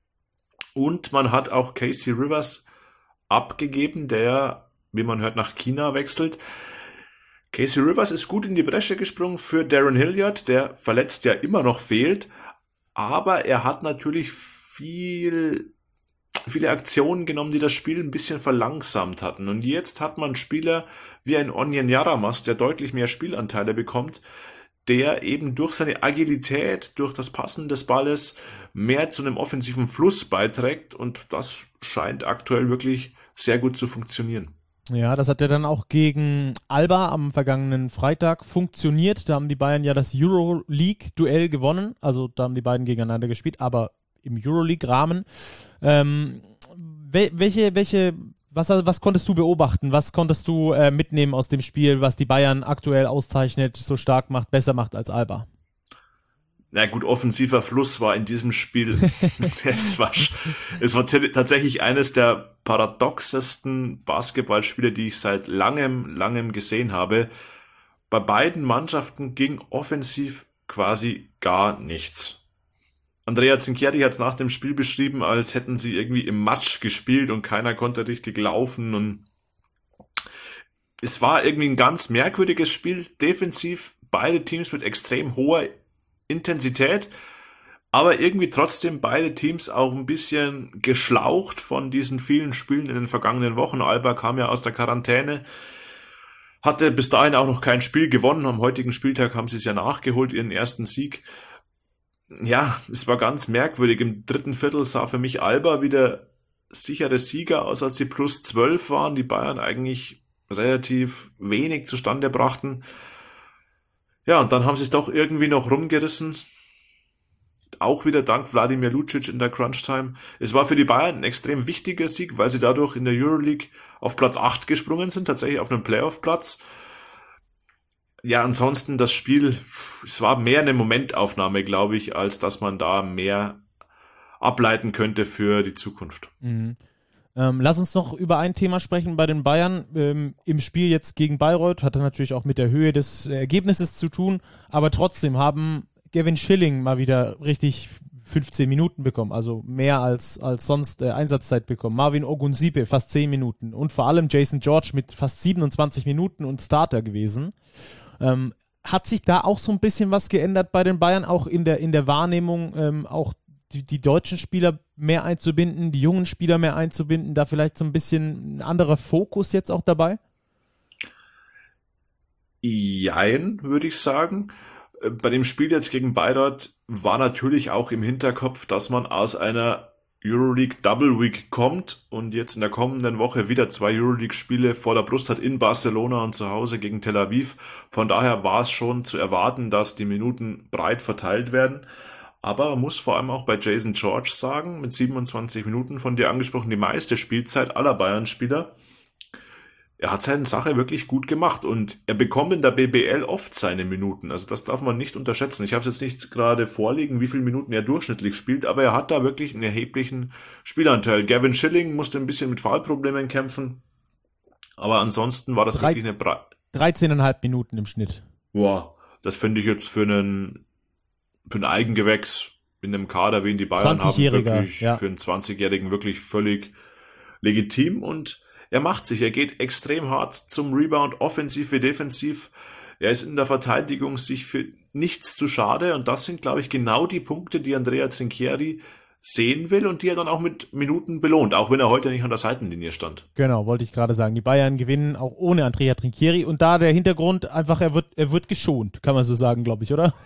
Speaker 2: Und man hat auch Casey Rivers abgegeben, der, wie man hört, nach China wechselt. Casey Rivers ist gut in die Bresche gesprungen für Darren Hilliard, der verletzt ja immer noch fehlt. Aber er hat natürlich viel, viele Aktionen genommen, die das Spiel ein bisschen verlangsamt hatten. Und jetzt hat man Spieler wie ein Onyen Yaramas, der deutlich mehr Spielanteile bekommt, der eben durch seine Agilität, durch das Passen des Balles mehr zu einem offensiven Fluss beiträgt. Und das scheint aktuell wirklich sehr gut zu funktionieren.
Speaker 1: Ja, das hat ja dann auch gegen Alba am vergangenen Freitag funktioniert. Da haben die Bayern ja das Euroleague-Duell gewonnen. Also da haben die beiden gegeneinander gespielt, aber im Euroleague-Rahmen. Ähm, welche, welche, was, was konntest du beobachten? Was konntest du äh, mitnehmen aus dem Spiel, was die Bayern aktuell auszeichnet, so stark macht, besser macht als Alba?
Speaker 2: Na gut, offensiver Fluss war in diesem Spiel, es war, es war t- tatsächlich eines der paradoxesten Basketballspiele, die ich seit langem, langem gesehen habe. Bei beiden Mannschaften ging offensiv quasi gar nichts. Andrea Trinchieri hat es nach dem Spiel beschrieben, als hätten sie irgendwie im Matsch gespielt und keiner konnte richtig laufen. Und es war irgendwie ein ganz merkwürdiges Spiel. Defensiv beide Teams mit extrem hoher Intensität, aber irgendwie trotzdem beide Teams auch ein bisschen geschlaucht von diesen vielen Spielen in den vergangenen Wochen. Alba kam ja aus der Quarantäne, hatte bis dahin auch noch kein Spiel gewonnen. Am heutigen Spieltag haben sie es ja nachgeholt, ihren ersten Sieg. Ja, es war ganz merkwürdig. Im dritten Viertel sah für mich Alba wieder sichere Sieger aus, als sie plus zwölf waren. Die Bayern eigentlich relativ wenig zustande brachten. Ja, und dann haben sie es doch irgendwie noch rumgerissen. Auch wieder dank Wladimir Lucic in der Crunch-Time. Es war für die Bayern ein extrem wichtiger Sieg, weil sie dadurch in der Euroleague auf Platz acht gesprungen sind, tatsächlich auf einen Playoff-Platz. ja, ansonsten das Spiel, es war mehr eine Momentaufnahme, glaube ich, als dass man da mehr ableiten könnte für die Zukunft.
Speaker 1: Mhm. Ähm, lass uns noch über ein Thema sprechen bei den Bayern. Ähm, im Spiel jetzt gegen Bayreuth hat er natürlich auch mit der Höhe des Ergebnisses zu tun, aber trotzdem haben Gavin Schilling mal wieder richtig fünfzehn Minuten bekommen, also mehr als, als sonst äh, Einsatzzeit bekommen. Marvin Ogunsipe fast zehn Minuten und vor allem Jason George mit fast siebenundzwanzig Minuten und Starter gewesen. Ähm, hat sich da auch so ein bisschen was geändert bei den Bayern, auch in der, in der Wahrnehmung, ähm, auch die, die deutschen Spieler mehr einzubinden, die jungen Spieler mehr einzubinden, da vielleicht so ein bisschen ein anderer Fokus jetzt auch dabei?
Speaker 2: Jein, würde ich sagen. Bei dem Spiel jetzt gegen Bayreuth war natürlich auch im Hinterkopf, dass man aus einer Euroleague Double Week kommt und jetzt in der kommenden Woche wieder zwei Euroleague-Spiele vor der Brust hat in Barcelona und zu Hause gegen Tel Aviv. Von daher war es schon zu erwarten, dass die Minuten breit verteilt werden. Aber man muss vor allem auch bei Jason George sagen, mit siebenundzwanzig Minuten von dir angesprochen, die meiste Spielzeit aller Bayern-Spieler. Er hat seine Sache wirklich gut gemacht und er bekommt in der B B L oft seine Minuten. Also das darf man nicht unterschätzen. Ich habe es jetzt nicht gerade vorliegen, wie viele Minuten er durchschnittlich spielt, aber er hat da wirklich einen erheblichen Spielanteil. Gavin Schilling musste ein bisschen mit Foulproblemen kämpfen, aber ansonsten war das
Speaker 1: Drei,
Speaker 2: wirklich eine... Bra-
Speaker 1: dreizehn Komma fünf Minuten im Schnitt.
Speaker 2: Wow, das finde ich jetzt für einen für ein Eigengewächs in einem Kader, wie ihn die Bayern haben, wirklich
Speaker 1: ja.
Speaker 2: für einen zwanzigjährigen wirklich völlig legitim und er macht sich, er geht extrem hart zum Rebound, offensiv wie defensiv. Er ist in der Verteidigung sich für nichts zu schade und das sind, glaube ich, genau die Punkte, die Andrea Trinchieri sehen will und die er dann auch mit Minuten belohnt, auch wenn er heute nicht an der Seitenlinie stand.
Speaker 1: Genau, wollte ich gerade sagen. Die Bayern gewinnen auch ohne Andrea Trinchieri und da der Hintergrund einfach, er wird, er wird geschont, kann man so sagen, glaube ich, oder?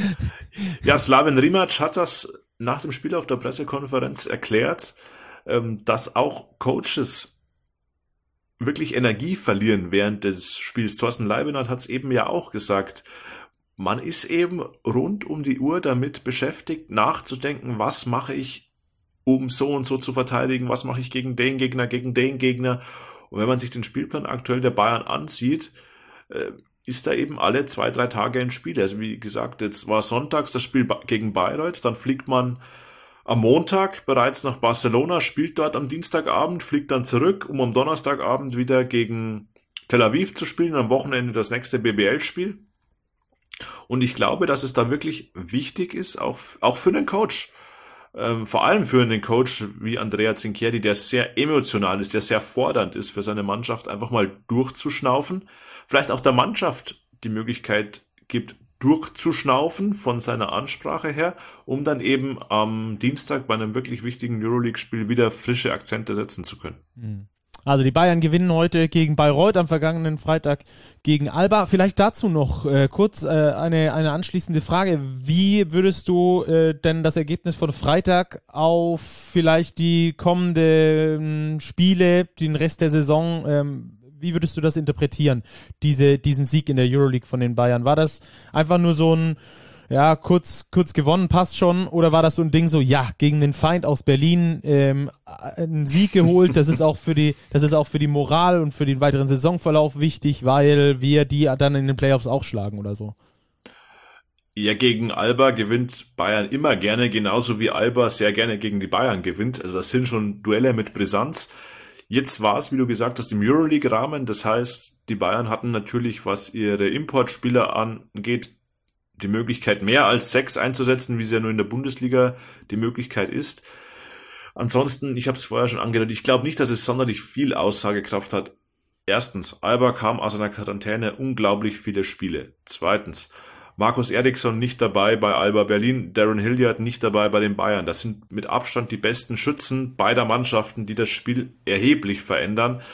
Speaker 2: Ja, Slaven Rimac hat das nach dem Spiel auf der Pressekonferenz erklärt, dass auch Coaches wirklich Energie verlieren während des Spiels. Thorsten Leibenhardt hat es eben ja auch gesagt. Man ist eben rund um die Uhr damit beschäftigt, nachzudenken, was mache ich, um so und so zu verteidigen, was mache ich gegen den Gegner, gegen den Gegner. Und wenn man sich den Spielplan aktuell der Bayern ansieht, ist da eben alle zwei, drei Tage ein Spiel. Also wie gesagt, jetzt war sonntags das Spiel gegen Bayreuth, dann fliegt man am Montag bereits nach Barcelona, spielt dort am Dienstagabend, fliegt dann zurück, um am Donnerstagabend wieder gegen Tel Aviv zu spielen, am Wochenende das nächste B B L-Spiel. Und ich glaube, dass es da wirklich wichtig ist, auch, auch für einen Coach, ähm, vor allem für einen Coach wie Andrea Trinchieri, der sehr emotional ist, der sehr fordernd ist für seine Mannschaft, einfach mal durchzuschnaufen, vielleicht auch der Mannschaft die Möglichkeit gibt, durchzuschnaufen von seiner Ansprache her, um dann eben am Dienstag bei einem wirklich wichtigen Euroleague-Spiel wieder frische Akzente setzen zu können.
Speaker 1: Also die Bayern gewinnen heute gegen Bayreuth, am vergangenen Freitag gegen Alba. Vielleicht dazu noch äh, kurz äh, eine, eine anschließende Frage. Wie würdest du äh, denn das Ergebnis von Freitag auf vielleicht die kommenden Spiele, den Rest der Saison, ähm, wie würdest du das interpretieren, diese, diesen Sieg in der Euroleague von den Bayern? War das einfach nur so ein, ja, kurz, kurz gewonnen, passt schon, oder war das so ein Ding so, ja, gegen den Feind aus Berlin ähm, einen Sieg geholt, das ist auch für die, das ist auch für die Moral und für den weiteren Saisonverlauf wichtig, weil wir die dann in den Playoffs auch schlagen oder so?
Speaker 2: Ja, gegen Alba gewinnt Bayern immer gerne, genauso wie Alba sehr gerne gegen die Bayern gewinnt. Also das sind schon Duelle mit Brisanz. Jetzt war es, wie du gesagt hast, im Euroleague-Rahmen. Das heißt, die Bayern hatten natürlich, was ihre Importspieler angeht, die Möglichkeit, mehr als sechs einzusetzen, wie es ja nur in der Bundesliga die Möglichkeit ist. Ansonsten, ich habe es vorher schon angedeutet, ich glaube nicht, dass es sonderlich viel Aussagekraft hat. Erstens, Alba kam aus einer Quarantäne unglaublich viele Spiele. Zweitens, Markus Eriksson nicht dabei bei Alba Berlin, Darren Hilliard nicht dabei bei den Bayern. Das sind mit Abstand die besten Schützen beider Mannschaften, die das Spiel erheblich verändern.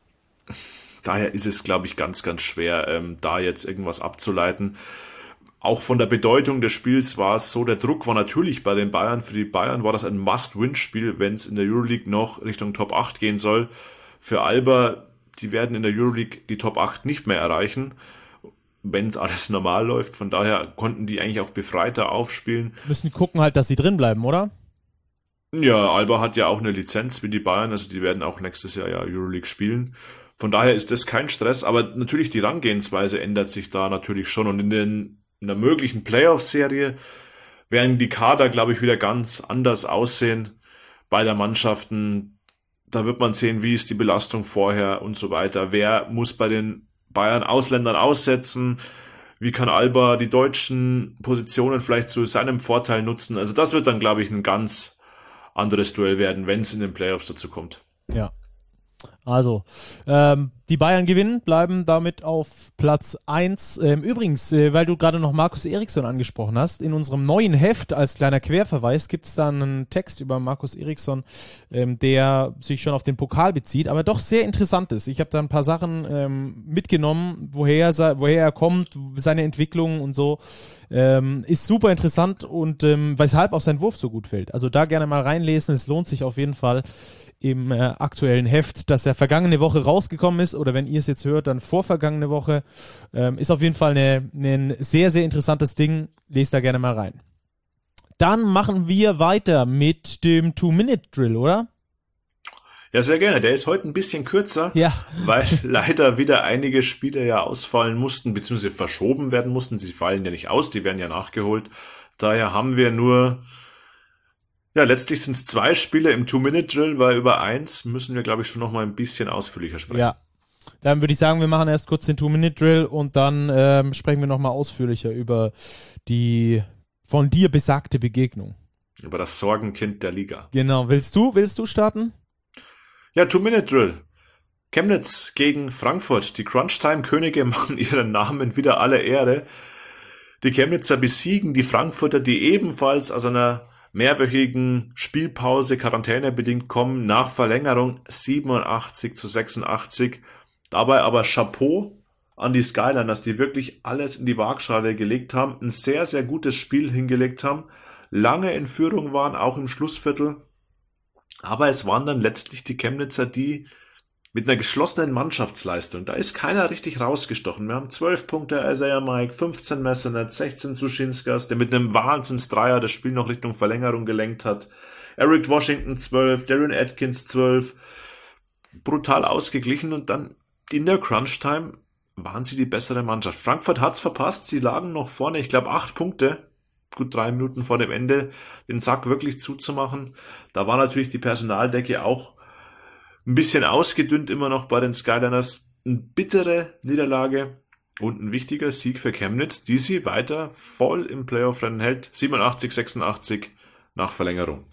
Speaker 2: Daher ist es, glaube ich, ganz, ganz schwer, ähm, da jetzt irgendwas abzuleiten. Auch von der Bedeutung des Spiels war es so, der Druck war natürlich bei den Bayern. Für die Bayern war das ein Must-Win-Spiel, wenn es in der Euroleague noch Richtung Top acht gehen soll. Für Alba, die werden in der Euroleague die Top acht nicht mehr erreichen, wenn es alles normal läuft. Von daher konnten die eigentlich auch befreiter aufspielen.
Speaker 1: Müssen gucken halt, dass sie drin bleiben, oder?
Speaker 2: Ja, Alba hat ja auch eine Lizenz wie die Bayern, also die werden auch nächstes Jahr ja Euroleague spielen. Von daher ist das kein Stress, aber natürlich die Herangehensweise ändert sich da natürlich schon und in, den, in der möglichen Playoff-Serie werden die Kader, glaube ich, wieder ganz anders aussehen bei der Mannschaften. Da wird man sehen, wie ist die Belastung vorher und so weiter. Wer muss bei den Bayern Ausländern aussetzen? Wie kann Alba die deutschen Positionen vielleicht zu seinem Vorteil nutzen? Also das wird dann, glaube ich, ein ganz anderes Duell werden, wenn es in den Playoffs dazu kommt.
Speaker 1: Ja. Also, ähm, die Bayern gewinnen, bleiben damit auf Platz eins. Ähm, übrigens, äh, weil du gerade noch Markus Eriksson angesprochen hast, in unserem neuen Heft als kleiner Querverweis gibt es da einen Text über Markus Eriksson, ähm, der sich schon auf den Pokal bezieht, aber doch sehr interessant ist. Ich habe da ein paar Sachen ähm, mitgenommen, woher, woher er kommt, seine Entwicklung und so. Ähm, ist super interessant und ähm, weshalb auch sein Wurf so gut fällt. Also da gerne mal reinlesen, es lohnt sich auf jeden Fall. Im äh, aktuellen Heft, das ja vergangene Woche rausgekommen ist, oder wenn ihr es jetzt hört, dann vorvergangene Woche, ähm, ist auf jeden Fall eine, eine, ein sehr, sehr interessantes Ding. Lest da gerne mal rein. Dann machen wir weiter mit dem Two-Minute-Drill, oder?
Speaker 2: Ja, sehr gerne. Der ist heute ein bisschen kürzer,
Speaker 1: ja.
Speaker 2: weil leider wieder einige Spiele ja ausfallen mussten, beziehungsweise verschoben werden mussten. Sie fallen ja nicht aus, die werden ja nachgeholt. Daher haben wir nur... Ja, letztlich sind es zwei Spiele im Two-Minute-Drill, weil über eins müssen wir, glaube ich, schon noch mal ein bisschen ausführlicher sprechen.
Speaker 1: Ja, dann würde ich sagen, wir machen erst kurz den Two-Minute-Drill und dann ähm, sprechen wir noch mal ausführlicher über die von dir besagte Begegnung.
Speaker 2: Über das Sorgenkind der Liga.
Speaker 1: Genau, willst du, willst du starten?
Speaker 2: Ja, Two-Minute-Drill. Chemnitz gegen Frankfurt. Die Crunch-Time-Könige machen ihren Namen wieder alle Ehre. Die Chemnitzer besiegen die Frankfurter, die ebenfalls aus einer mehrwöchigen Spielpause quarantänebedingt kommen, nach Verlängerung siebenundachtzig zu sechsundachtzig. Dabei aber Chapeau an die Skyliners, die wirklich alles in die Waagschale gelegt haben, ein sehr, sehr gutes Spiel hingelegt haben, lange in Führung waren, auch im Schlussviertel. Aber es waren dann letztlich die Chemnitzer, die mit einer geschlossenen Mannschaftsleistung, da ist keiner richtig rausgestochen. Wir haben zwölf Punkte Isaiah Mike, fünfzehn Messernet, sechzehn Suschinskas, der mit einem Wahnsinnsdreier das Spiel noch Richtung Verlängerung gelenkt hat. Eric Washington zwölf, Darren Atkins zwölf. Brutal ausgeglichen und dann in der Crunch-Time waren sie die bessere Mannschaft. Frankfurt hat's verpasst, sie lagen noch vorne, ich glaube acht Punkte, gut drei Minuten vor dem Ende, den Sack wirklich zuzumachen. Da war natürlich die Personaldecke auch ein bisschen ausgedünnt immer noch bei den Skyliners. Eine bittere Niederlage und ein wichtiger Sieg für Chemnitz, die sie weiter voll im Playoff-Rennen hält. siebenundachtzig sechsundachtzig nach Verlängerung.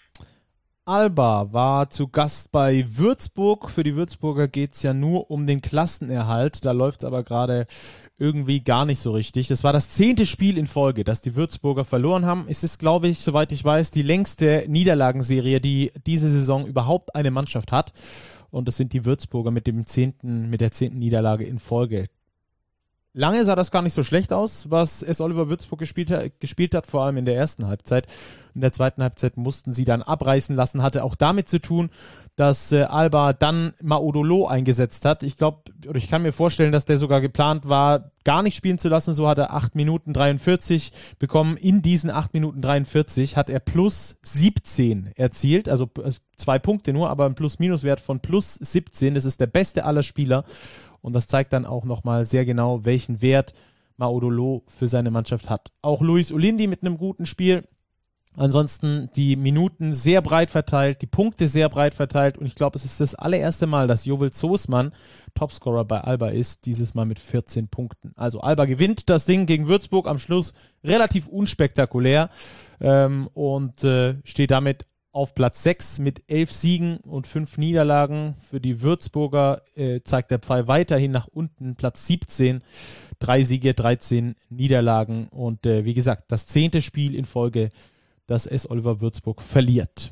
Speaker 1: Alba war zu Gast bei Würzburg. Für die Würzburger geht es ja nur um den Klassenerhalt. Da läuft es aber gerade irgendwie gar nicht so richtig. Das war das zehnte Spiel in Folge, das die Würzburger verloren haben. Es ist, glaube ich, soweit ich weiß, die längste Niederlagenserie, die diese Saison überhaupt eine Mannschaft hat. Und das sind die Würzburger mit dem zehnten, mit der zehnten Niederlage in Folge. Lange sah das gar nicht so schlecht aus, was S. Oliver Würzburg gespielt hat, gespielt hat, vor allem in der ersten Halbzeit. In der zweiten Halbzeit mussten sie dann abreißen lassen, hatte auch damit zu tun, dass äh, Alba dann Maodolo eingesetzt hat. Ich glaube, oder ich kann mir vorstellen, dass der sogar geplant war, gar nicht spielen zu lassen. So hat er acht Minuten dreiundvierzig bekommen. In diesen acht Minuten dreiundvierzig hat er plus siebzehn erzielt, also zwei Punkte nur, aber ein Plus-Minus-Wert von plus siebzehn. Das ist der beste aller Spieler. Und das zeigt dann auch nochmal sehr genau, welchen Wert Maodolo für seine Mannschaft hat. Auch Luis Olindi mit einem guten Spiel. Ansonsten die Minuten sehr breit verteilt, die Punkte sehr breit verteilt. Und ich glaube, es ist das allererste Mal, dass Jovel Zosman Topscorer bei Alba ist, dieses Mal mit vierzehn Punkten. Also Alba gewinnt das Ding gegen Würzburg am Schluss relativ unspektakulär ähm, und äh, steht damit auf Platz sechs mit elf Siegen und fünf Niederlagen. Für die Würzburger äh, zeigt der Pfeil weiterhin nach unten, Platz siebzehn, drei Siege, dreizehn Niederlagen und äh, wie gesagt, das zehnte Spiel in Folge, das S. Oliver Würzburg verliert.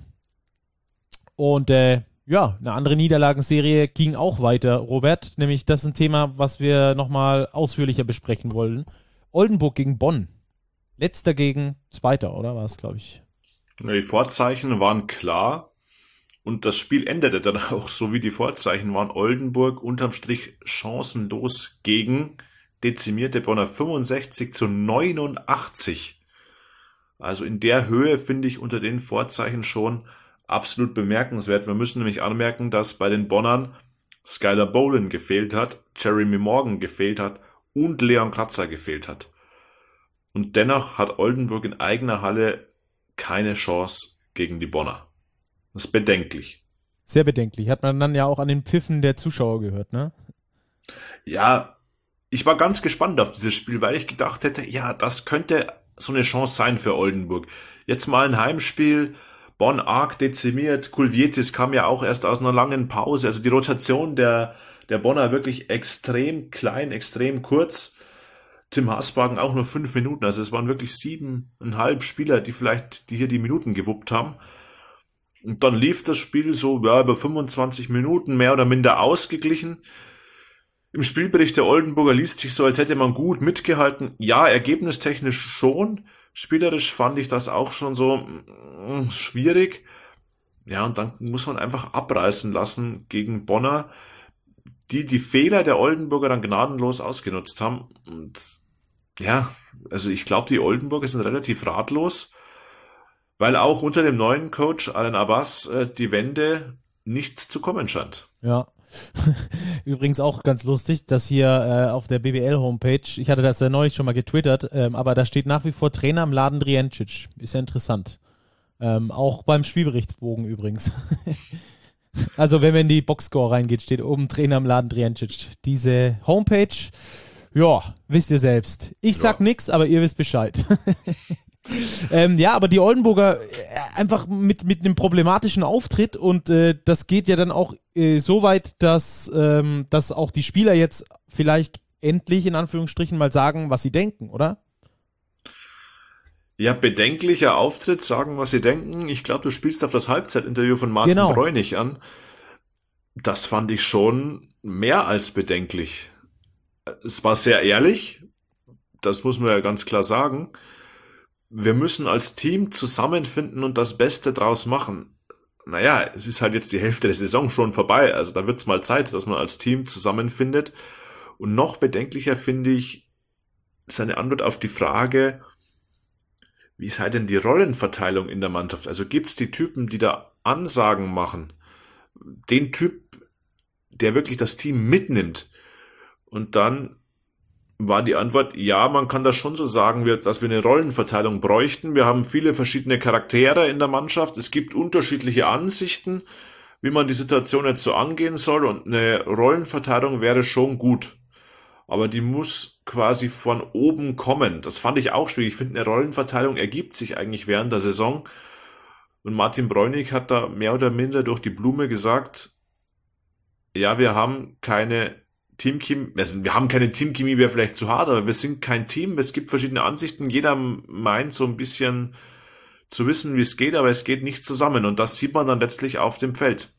Speaker 1: Und äh, ja, eine andere Niederlagenserie ging auch weiter, Robert, nämlich das ist ein Thema, was wir nochmal ausführlicher besprechen wollen. Oldenburg gegen Bonn. Letzter gegen Zweiter, oder war es, glaube ich?
Speaker 2: Die Vorzeichen waren klar und das Spiel endete dann auch so, wie die Vorzeichen waren. Oldenburg unterm Strich chancenlos gegen dezimierte Bonner fünfundsechzig zu neunundachtzig. Also in der Höhe finde ich unter den Vorzeichen schon absolut bemerkenswert. Wir müssen nämlich anmerken, dass bei den Bonnern Skylar Boland gefehlt hat, Jeremy Morgan gefehlt hat und Leon Kratzer gefehlt hat. Und dennoch hat Oldenburg in eigener Halle keine Chance gegen die Bonner. Das ist bedenklich.
Speaker 1: Sehr bedenklich. Hat man dann ja auch an den Pfiffen der Zuschauer gehört, ne?
Speaker 2: Ja, ich war ganz gespannt auf dieses Spiel, weil ich gedacht hätte, ja, das könnte so eine Chance sein für Oldenburg. Jetzt mal ein Heimspiel, Bonn arg dezimiert, Kulvietis kam ja auch erst aus einer langen Pause, also die Rotation der, der Bonner wirklich extrem klein, extrem kurz. Tim Hasbagen auch nur fünf Minuten, also es waren wirklich siebeneinhalb Spieler, die vielleicht, die hier die Minuten gewuppt haben. Und dann lief das Spiel so, ja, über fünfundzwanzig Minuten, mehr oder minder ausgeglichen. Im Spielbericht der Oldenburger liest sich so, als hätte man gut mitgehalten. Ja, ergebnistechnisch schon. Spielerisch fand ich das auch schon so mh, schwierig. Ja, und dann muss man einfach abreißen lassen gegen Bonner, die die Fehler der Oldenburger dann gnadenlos ausgenutzt haben. Und ja, also ich glaube, die Oldenburger sind relativ ratlos, weil auch unter dem neuen Coach Alan Abbas äh, die Wende nicht zu kommen scheint.
Speaker 1: Ja. Übrigens auch ganz lustig, dass hier äh, auf der B B L-Homepage, ich hatte das ja neulich schon mal getwittert, ähm, aber da steht nach wie vor Trainer Mladen Drijancic. Ist ja interessant. Ähm, auch beim Spielberichtsbogen übrigens. Also wenn man in die Boxscore reingeht, steht oben Trainer Mladen Drijancic. Diese Homepage, ja, wisst ihr selbst. Ich sag ja nix, aber ihr wisst Bescheid. ähm, ja, aber die Oldenburger äh, einfach mit, mit einem problematischen Auftritt und äh, das geht ja dann auch äh, so weit, dass, ähm, dass auch die Spieler jetzt vielleicht endlich in Anführungsstrichen mal sagen, was sie denken, oder?
Speaker 2: Ja, bedenklicher Auftritt, sagen, was sie denken. Ich glaube, du spielst auf das Halbzeitinterview von Martin
Speaker 1: Genau.
Speaker 2: Bräunig an. Das fand ich schon mehr als bedenklich. Es war sehr ehrlich, das muss man ja ganz klar sagen. Wir müssen als Team zusammenfinden und das Beste draus machen. Naja, es ist halt jetzt die Hälfte der Saison schon vorbei, also da wird's mal Zeit, dass man als Team zusammenfindet. Und noch bedenklicher finde ich seine Antwort auf die Frage, wie sei denn die Rollenverteilung in der Mannschaft? Also gibt's die Typen, die da Ansagen machen? Den Typ, der wirklich das Team mitnimmt? Und dann war die Antwort, ja, man kann das schon so sagen, dass wir eine Rollenverteilung bräuchten. Wir haben viele verschiedene Charaktere in der Mannschaft. Es gibt unterschiedliche Ansichten, wie man die Situation jetzt so angehen soll. Und eine Rollenverteilung wäre schon gut. Aber die muss quasi von oben kommen. Das fand ich auch schwierig. Ich finde, eine Rollenverteilung ergibt sich eigentlich während der Saison. Und Martin Bräunig hat da mehr oder minder durch die Blume gesagt, ja, wir haben keine Teamchemie, also wir haben keine Teamchemie, wäre vielleicht zu hart, aber wir sind kein Team. Es gibt verschiedene Ansichten. Jeder meint so ein bisschen zu wissen, wie es geht, aber es geht nicht zusammen. Und das sieht man dann letztlich auf dem Feld.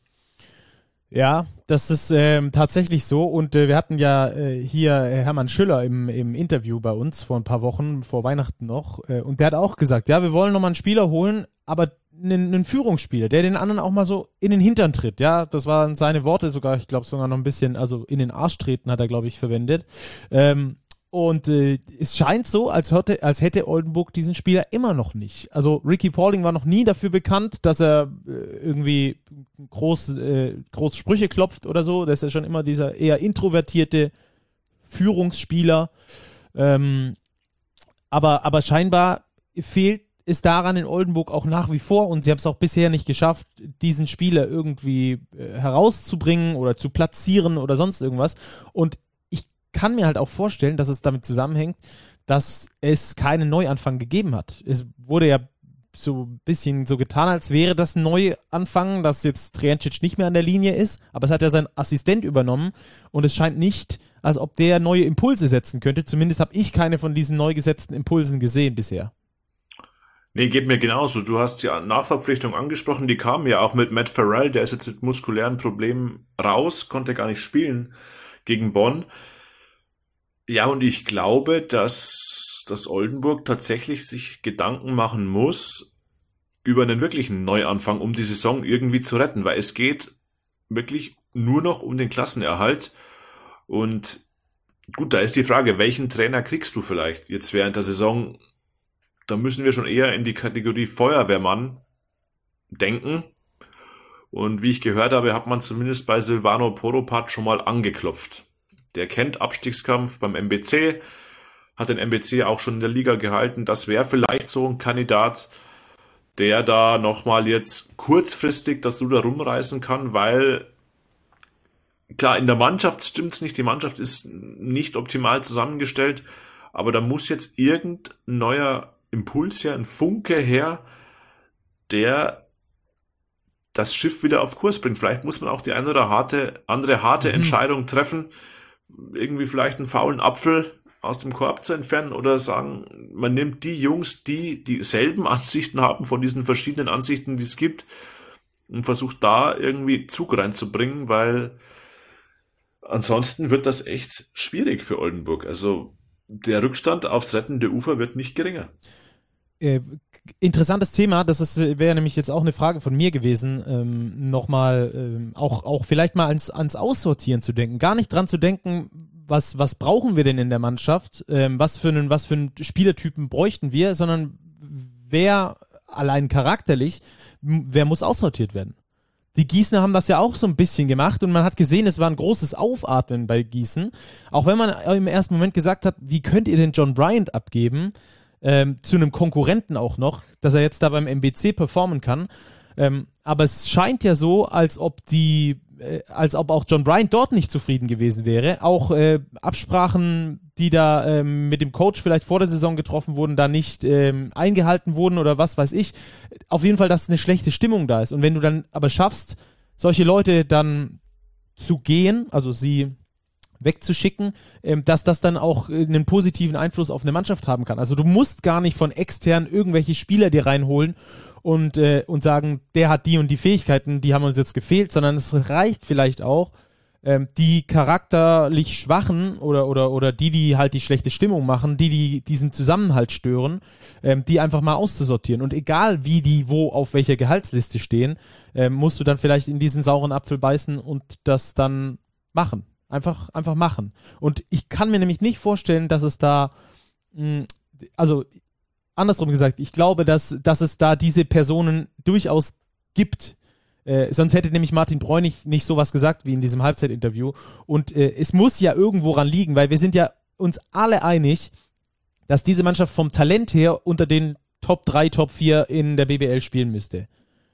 Speaker 1: Ja, das ist ähm, tatsächlich so und äh, wir hatten ja äh, hier Hermann Schüller im, im Interview bei uns vor ein paar Wochen, vor Weihnachten noch äh, und der hat auch gesagt, ja, wir wollen nochmal einen Spieler holen, aber einen, einen Führungsspieler, der den anderen auch mal so in den Hintern tritt, ja, das waren seine Worte sogar, ich glaube sogar noch ein bisschen, also in den Arsch treten hat er, glaube ich, verwendet. Ähm, Und äh, es scheint so, als hätte, als hätte Oldenburg diesen Spieler immer noch nicht. Also Ricky Paulding war noch nie dafür bekannt, dass er äh, irgendwie groß, äh, groß Sprüche klopft oder so. Das ist ja schon immer dieser eher introvertierte Führungsspieler. Ähm, aber, aber scheinbar fehlt es daran in Oldenburg auch nach wie vor und sie haben es auch bisher nicht geschafft, diesen Spieler irgendwie äh, herauszubringen oder zu platzieren oder sonst irgendwas. Und kann mir halt auch vorstellen, dass es damit zusammenhängt, dass es keinen Neuanfang gegeben hat. Es wurde ja so ein bisschen so getan, als wäre das ein Neuanfang, dass jetzt Drijancic nicht mehr an der Linie ist, aber es hat ja sein Assistent übernommen und es scheint nicht, als ob der neue Impulse setzen könnte. Zumindest habe ich keine von diesen neu gesetzten Impulsen gesehen bisher.
Speaker 2: Nee, geht mir genauso. Du hast die Nachverpflichtung angesprochen, die kam ja auch mit Matt Farrell, der ist jetzt mit muskulären Problemen raus, konnte gar nicht spielen gegen Bonn. Ja, und ich glaube, dass das Oldenburg tatsächlich sich Gedanken machen muss über einen wirklichen Neuanfang, um die Saison irgendwie zu retten, weil es geht wirklich nur noch um den Klassenerhalt. Und gut, da ist die Frage, welchen Trainer kriegst du vielleicht jetzt während der Saison? Da müssen wir schon eher in die Kategorie Feuerwehrmann denken. Und wie ich gehört habe, hat man zumindest bei Silvano Poropat schon mal angeklopft. Der kennt Abstiegskampf beim M B C, hat den M B C auch schon in der Liga gehalten. Das wäre vielleicht so ein Kandidat, der da nochmal jetzt kurzfristig das Ruder rumreißen kann, weil klar, in der Mannschaft stimmt's nicht, die Mannschaft ist nicht optimal zusammengestellt, aber da muss jetzt irgendein neuer Impuls her, ein Funke her, der das Schiff wieder auf Kurs bringt. Vielleicht muss man auch die eine oder harte, andere harte mhm. Entscheidung treffen, irgendwie vielleicht einen faulen Apfel aus dem Korb zu entfernen oder sagen, man nimmt die Jungs, die dieselben Ansichten haben von diesen verschiedenen Ansichten, die es gibt, und versucht da irgendwie Zug reinzubringen, weil ansonsten wird das echt schwierig für Oldenburg. Also der Rückstand aufs rettende Ufer wird nicht geringer.
Speaker 1: Äh, interessantes Thema, das ist, wäre nämlich jetzt auch eine Frage von mir gewesen, ähm, nochmal ähm, auch, auch vielleicht mal ans, ans Aussortieren zu denken, gar nicht dran zu denken, was, was brauchen wir denn in der Mannschaft, ähm, was für einen, was für einen Spielertypen bräuchten wir, sondern wer allein charakterlich, wer muss aussortiert werden? Die Gießener haben das ja auch so ein bisschen gemacht und man hat gesehen, es war ein großes Aufatmen bei Gießen, auch wenn man im ersten Moment gesagt hat, wie könnt ihr den John Bryant abgeben, ähm, zu einem Konkurrenten auch noch, dass er jetzt da beim M B C performen kann, ähm, aber es scheint ja so, als ob die äh, als ob auch John Bryant dort nicht zufrieden gewesen wäre. Auch äh, Absprachen, die da ähm, mit dem Coach vielleicht vor der Saison getroffen wurden, da nicht ähm, eingehalten wurden oder was weiß ich. Auf jeden Fall, dass eine schlechte Stimmung da ist. Und wenn du dann aber schaffst, solche Leute dann zu gehen, also sie wegzuschicken, ähm, dass das dann auch äh, einen positiven Einfluss auf eine Mannschaft haben kann. Also du musst gar nicht von extern irgendwelche Spieler dir reinholen und, äh, und sagen, der hat die und die Fähigkeiten, die haben uns jetzt gefehlt, sondern es reicht vielleicht auch, ähm, die charakterlich Schwachen oder, oder, oder die, die halt die schlechte Stimmung machen, die, die diesen Zusammenhalt stören, ähm, die einfach mal auszusortieren. Und egal, wie die wo auf welcher Gehaltsliste stehen, ähm, musst du dann vielleicht in diesen sauren Apfel beißen und das dann machen. Einfach, einfach machen. Und ich kann mir nämlich nicht vorstellen, dass es da, mh, also andersrum gesagt, ich glaube, dass, dass es da diese Personen durchaus gibt. Äh, sonst hätte nämlich Martin Bräunig nicht sowas gesagt wie in diesem Halbzeitinterview. Und äh, es muss ja irgendwo ran liegen, weil wir sind ja uns alle einig, dass diese Mannschaft vom Talent her unter den Top drei, Top vier in der B B L spielen müsste.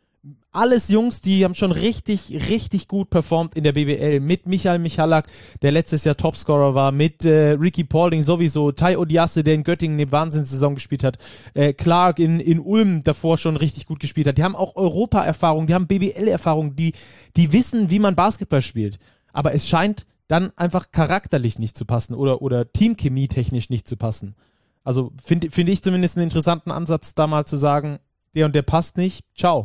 Speaker 1: Alles Jungs, die haben schon richtig, richtig gut performt in der B B L. Mit Michael Michalak, der letztes Jahr Topscorer war, mit äh, Ricky Paulding sowieso, Tai Odiasse, der in Göttingen eine Wahnsinnssaison gespielt hat, äh, Clark in, in Ulm davor schon richtig gut gespielt hat. Die haben auch Europa-Erfahrung, die haben B B L-Erfahrung, die, die wissen, wie man Basketball spielt. Aber es scheint dann einfach charakterlich nicht zu passen oder, oder Teamchemie technisch nicht zu passen. Also finde find ich zumindest einen interessanten Ansatz, da mal zu sagen, der und der passt nicht, ciao.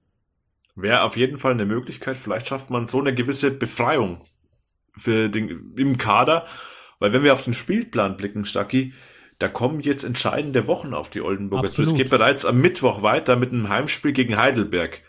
Speaker 2: Wäre auf jeden Fall eine Möglichkeit, vielleicht schafft man so eine gewisse Befreiung für den, im Kader, weil wenn wir auf den Spielplan blicken, Stacki, da kommen jetzt entscheidende Wochen auf die Oldenburger. Also es geht bereits am Mittwoch weiter mit einem Heimspiel gegen Heidelberg.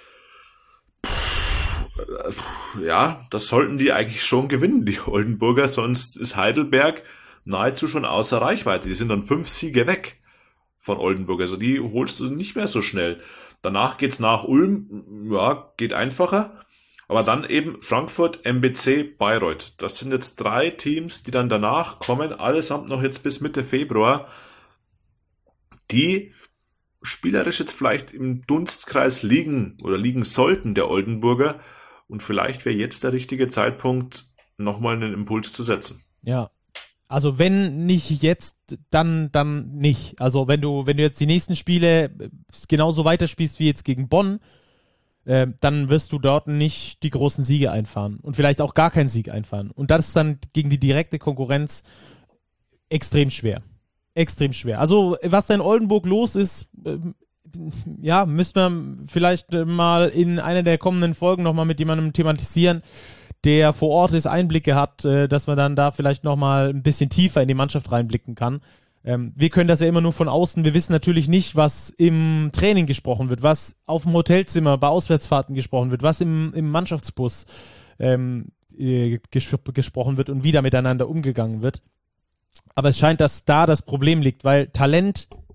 Speaker 2: Puh, ja, das sollten die eigentlich schon gewinnen, die Oldenburger, sonst ist Heidelberg nahezu schon außer Reichweite. Die sind dann fünf Siege weg von Oldenburg, also die holst du nicht mehr so schnell. Danach geht's nach Ulm, ja, geht einfacher. Aber dann eben Frankfurt, M B C, Bayreuth. Das sind jetzt drei Teams, die dann danach kommen, allesamt noch jetzt bis Mitte Februar, die spielerisch jetzt vielleicht im Dunstkreis liegen oder liegen sollten der Oldenburger. Und vielleicht wäre jetzt der richtige Zeitpunkt, nochmal einen Impuls zu setzen.
Speaker 1: Ja. Also wenn nicht jetzt, dann dann nicht. Also wenn du wenn du jetzt die nächsten Spiele genauso weiterspielst wie jetzt gegen Bonn, äh, dann wirst du dort nicht die großen Siege einfahren und vielleicht auch gar keinen Sieg einfahren. Und das ist dann gegen die direkte Konkurrenz extrem schwer. Extrem schwer. Also was da in Oldenburg los ist, äh, ja, müssen wir vielleicht mal in einer der kommenden Folgen nochmal mit jemandem thematisieren, der vor Ort ist, Einblicke hat, äh, dass man dann da vielleicht nochmal ein bisschen tiefer in die Mannschaft reinblicken kann. Ähm, wir können das ja immer nur von außen. Wir wissen natürlich nicht, was im Training gesprochen wird, was auf dem Hotelzimmer bei Auswärtsfahrten gesprochen wird, was im, im Mannschaftsbus ähm, äh, ges- gesprochen wird und wie da miteinander umgegangen wird. Aber es scheint, dass da das Problem liegt, weil Talent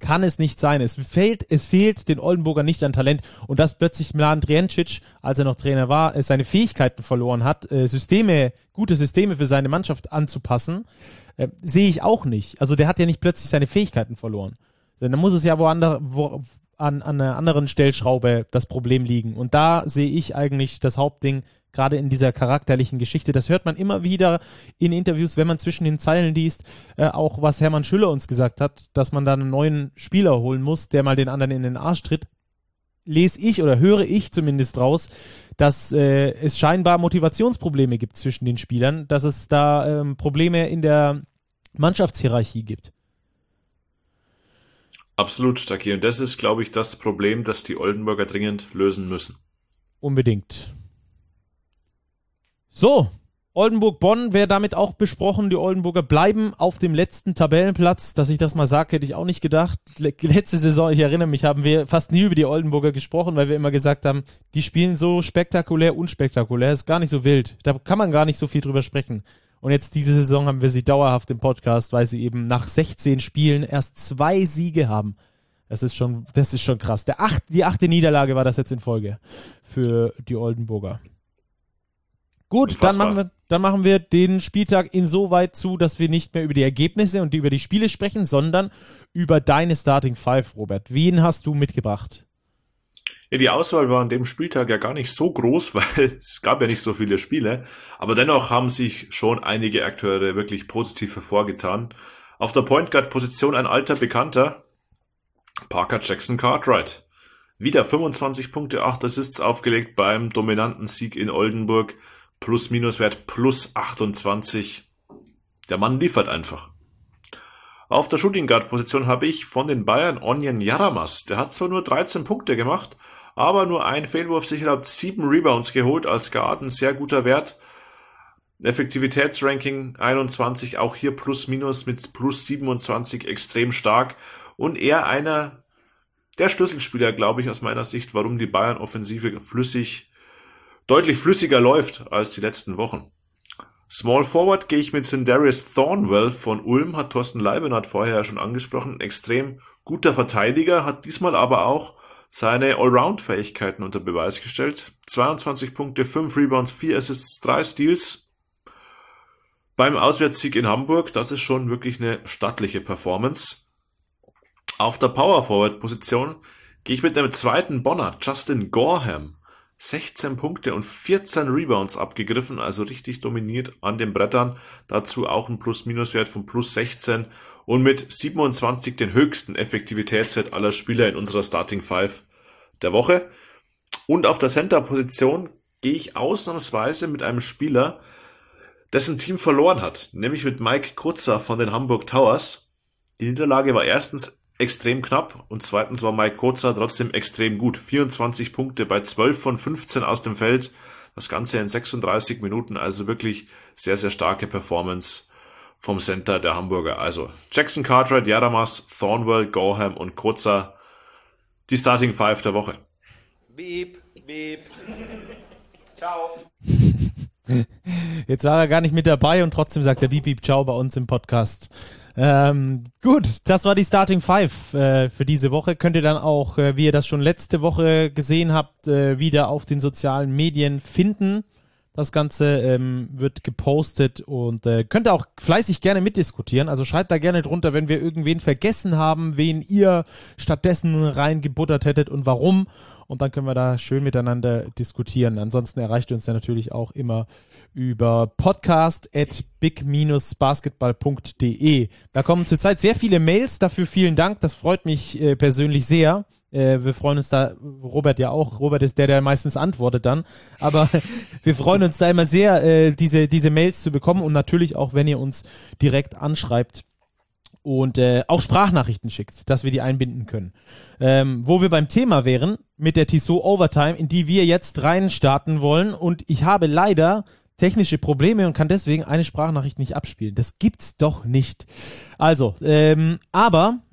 Speaker 1: kann es nicht sein. Es fehlt, es fehlt den Oldenburger nicht an Talent. Und dass plötzlich Mladen Trijancic, als er noch Trainer war, seine Fähigkeiten verloren hat, Systeme, gute Systeme für seine Mannschaft anzupassen, äh, sehe ich auch nicht. Also der hat ja nicht plötzlich seine Fähigkeiten verloren. Dann muss es ja woanders, wo, an, an einer anderen Stellschraube das Problem liegen. Und da sehe ich eigentlich das Hauptding, gerade in dieser charakterlichen Geschichte. Das hört man immer wieder in Interviews, wenn man zwischen den Zeilen liest, äh, auch was Hermann Schüller uns gesagt hat, dass man da einen neuen Spieler holen muss, der mal den anderen in den Arsch tritt. Lese ich oder höre ich zumindest raus, dass äh, es scheinbar Motivationsprobleme gibt zwischen den Spielern, dass es da ähm, Probleme in der Mannschaftshierarchie gibt.
Speaker 2: Absolut, Stacki. Und das ist, glaube ich, das Problem, das die Oldenburger dringend lösen müssen.
Speaker 1: Unbedingt. So, Oldenburg-Bonn wäre damit auch besprochen. Die Oldenburger bleiben auf dem letzten Tabellenplatz. Dass ich das mal sage, hätte ich auch nicht gedacht. Letzte Saison, ich erinnere mich, haben wir fast nie über die Oldenburger gesprochen, weil wir immer gesagt haben, die spielen so spektakulär, unspektakulär. Ist gar nicht so wild. Da kann man gar nicht so viel drüber sprechen. Und jetzt diese Saison haben wir sie dauerhaft im Podcast, weil sie eben nach sechzehn Spielen erst zwei Siege haben. Das ist schon, das ist schon krass. Der acht, die achte Niederlage war das jetzt in Folge für die Oldenburger. Gut, dann machen, wir, dann machen wir den Spieltag insoweit zu, dass wir nicht mehr über die Ergebnisse und über die Spiele sprechen, sondern über deine Starting Five, Robert. Wen hast du mitgebracht?
Speaker 2: Ja, die Auswahl war an dem Spieltag ja gar nicht so groß, weil es gab ja nicht so viele Spiele. Aber dennoch haben sich schon einige Akteure wirklich positiv hervorgetan. Auf der Point Guard Position ein alter Bekannter, Parker Jackson Cartwright. Wieder fünfundzwanzig Punkte, acht Assists aufgelegt beim dominanten Sieg in Oldenburg. Plus-Minus-Wert plus achtundzwanzig. Der Mann liefert einfach. Auf der Shooting Guard Position habe ich von den Bayern Onion Yaramas. Der hat zwar nur dreizehn Punkte gemacht, aber nur ein Fehlwurf, sich erlaubt, sieben Rebounds geholt als Guard, ein sehr guter Wert. Effektivitätsranking einundzwanzig, auch hier Plus-Minus mit plus siebenundzwanzig extrem stark. Und eher einer der Schlüsselspieler, glaube ich, aus meiner Sicht, warum die Bayern-Offensive flüssig deutlich flüssiger läuft als die letzten Wochen. Small Forward gehe ich mit Sindarius Thornwell von Ulm, hat Thorsten Leibenhardt vorher ja schon angesprochen, extrem guter Verteidiger, hat diesmal aber auch seine Allround-Fähigkeiten unter Beweis gestellt. zweiundzwanzig Punkte, fünf Rebounds, vier Assists, drei Steals. Beim Auswärtssieg in Hamburg, das ist schon wirklich eine stattliche Performance. Auf der Power Forward Position gehe ich mit einem zweiten Bonner, Justin Gorham. sechzehn Punkte und vierzehn Rebounds abgegriffen, also richtig dominiert an den Brettern. Dazu auch ein Plus-Minus-Wert von plus sechzehn und mit siebenundzwanzig den höchsten Effektivitätswert aller Spieler in unserer Starting Five der Woche. Und auf der Center-Position gehe ich ausnahmsweise mit einem Spieler, dessen Team verloren hat, nämlich mit Mike Kurzer von den Hamburg Towers. Die Niederlage war erstens extrem knapp und zweitens war Mike Kurzer trotzdem extrem gut. vierundzwanzig Punkte bei zwölf von fünfzehn aus dem Feld. Das Ganze in sechsunddreißig Minuten, also wirklich sehr, sehr starke Performance vom Center der Hamburger. Also Jackson Cartwright, Yaramas, Thornwell, Gorham und Kurzer, die Starting Five der Woche.
Speaker 4: Beep, beep. Ciao.
Speaker 1: Jetzt war er gar nicht mit dabei und trotzdem sagt er Beep, Beep, Ciao bei uns im Podcast. Ähm, gut, das war die Starting Five äh, für diese Woche. Könnt ihr dann auch, äh, wie ihr das schon letzte Woche gesehen habt, äh, wieder auf den sozialen Medien finden. Das Ganze ähm, wird gepostet und äh, könnt ihr auch fleißig gerne mitdiskutieren. Also schreibt da gerne drunter, wenn wir irgendwen vergessen haben, wen ihr stattdessen reingebuttert hättet und warum. Und dann können wir da schön miteinander diskutieren. Ansonsten erreicht ihr uns ja natürlich auch immer über podcast at big dash basketball punkt de. Da kommen zurzeit sehr viele Mails, dafür vielen Dank, das freut mich äh, persönlich sehr. Äh, wir freuen uns da, Robert ja auch, Robert ist der, der meistens antwortet dann, aber wir freuen uns da immer sehr, äh, diese, diese Mails zu bekommen und natürlich auch, wenn ihr uns direkt anschreibt und äh, auch Sprachnachrichten schickt, dass wir die einbinden können. Ähm, wo wir beim Thema wären, mit der Tissot Overtime, in die wir jetzt reinstarten wollen und ich habe leider technische Probleme und kann deswegen eine Sprachnachricht nicht abspielen. Das gibt's doch nicht. Also, ähm, aber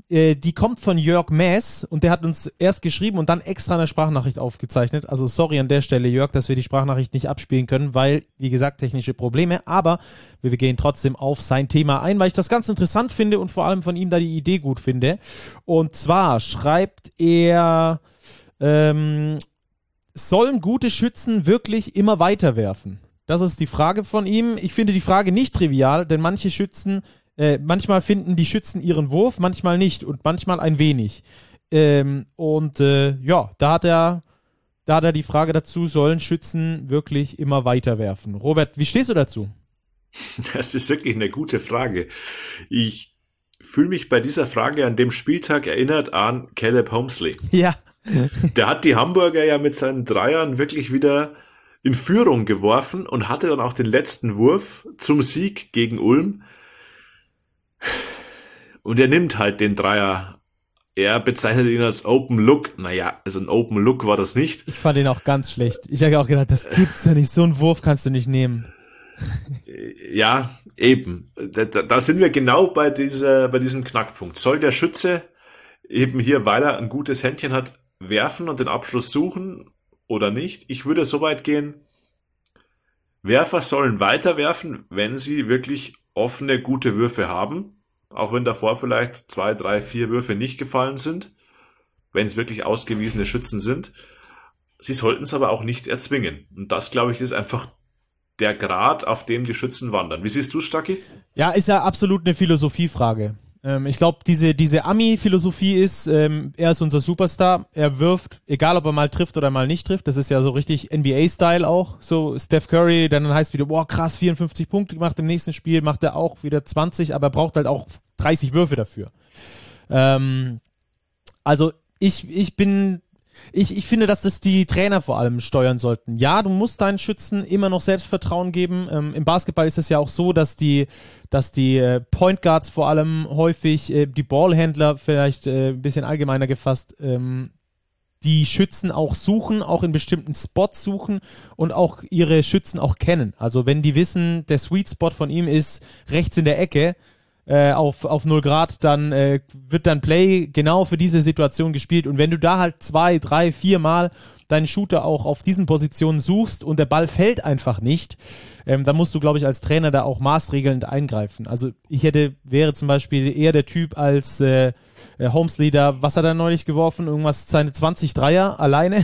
Speaker 1: äh, die kommt von Jörg Maes und der hat uns erst geschrieben und dann extra eine Sprachnachricht aufgezeichnet. Also sorry an der Stelle, Jörg, dass wir die Sprachnachricht nicht abspielen können, weil, wie gesagt, technische Probleme. Aber wir gehen trotzdem auf sein Thema ein, weil ich das ganz interessant finde und vor allem von ihm da die Idee gut finde. Und zwar schreibt er, ähm, sollen gute Schützen wirklich immer weiterwerfen? Das ist die Frage von ihm. Ich finde die Frage nicht trivial, denn manche Schützen, äh, manchmal finden die Schützen ihren Wurf, manchmal nicht und manchmal ein wenig. Ähm, und äh, ja, da hat er, da hat er die Frage dazu, sollen Schützen wirklich immer weiterwerfen? Robert, wie stehst du dazu?
Speaker 2: Das ist wirklich eine gute Frage. Ich fühle mich bei dieser Frage an dem Spieltag erinnert an Caleb Homesley.
Speaker 1: Ja.
Speaker 2: Der hat die Hamburger ja mit seinen Dreiern wirklich wieder in Führung geworfen und hatte dann auch den letzten Wurf zum Sieg gegen Ulm. Und er nimmt halt den Dreier. Er bezeichnet ihn als Open Look. Naja, also ein Open Look war das nicht.
Speaker 1: Ich fand ihn auch ganz schlecht. Ich habe auch gedacht, das gibt's ja nicht. So einen Wurf kannst du nicht nehmen.
Speaker 2: Ja, eben. Da, da sind wir genau bei dieser, bei diesem Knackpunkt. Soll der Schütze eben hier, weil er ein gutes Händchen hat, werfen und den Abschluss suchen oder nicht? Ich würde so weit gehen, Werfer sollen weiterwerfen, wenn sie wirklich offene, gute Würfe haben, auch wenn davor vielleicht zwei, drei, vier Würfe nicht gefallen sind, wenn es wirklich ausgewiesene Schützen sind. Sie sollten es aber auch nicht erzwingen. Und das, glaube ich, ist einfach der Grad, auf dem die Schützen wandern. Wie siehst du, Stacki?
Speaker 1: Ja, ist ja absolut eine Philosophiefrage. Ähm, ich glaube, diese, diese Ami-Philosophie ist, ähm, er ist unser Superstar, er wirft, egal ob er mal trifft oder mal nicht trifft, das ist ja so richtig N B A-Style auch, so Steph Curry, dann heißt wieder, boah krass, vierundfünfzig Punkte gemacht, im nächsten Spiel macht er auch wieder zwanzig, aber er braucht halt auch dreißig Würfe dafür. Ähm, also ich, ich bin... Ich, ich finde, dass das die Trainer vor allem steuern sollten. Ja, du musst deinen Schützen immer noch Selbstvertrauen geben. Ähm, im Basketball ist es ja auch so, dass die, dass die äh, Point Guards vor allem häufig, äh, die Ballhändler vielleicht äh, ein bisschen allgemeiner gefasst, ähm, die Schützen auch suchen, auch in bestimmten Spots suchen und auch ihre Schützen auch kennen. Also wenn die wissen, der Sweet Spot von ihm ist rechts in der Ecke, Äh, auf, auf null Grad, dann äh, wird dann Play genau für diese Situation gespielt. Und wenn du da halt zwei, drei, vier Mal deinen Shooter auch auf diesen Positionen suchst und der Ball fällt einfach nicht, ähm, dann musst du, glaube ich, als Trainer da auch maßregelnd eingreifen. Also ich hätte, wäre zum Beispiel eher der Typ als äh, Homesley da, was hat er neulich geworfen? Irgendwas, seine zwanzig Dreier alleine.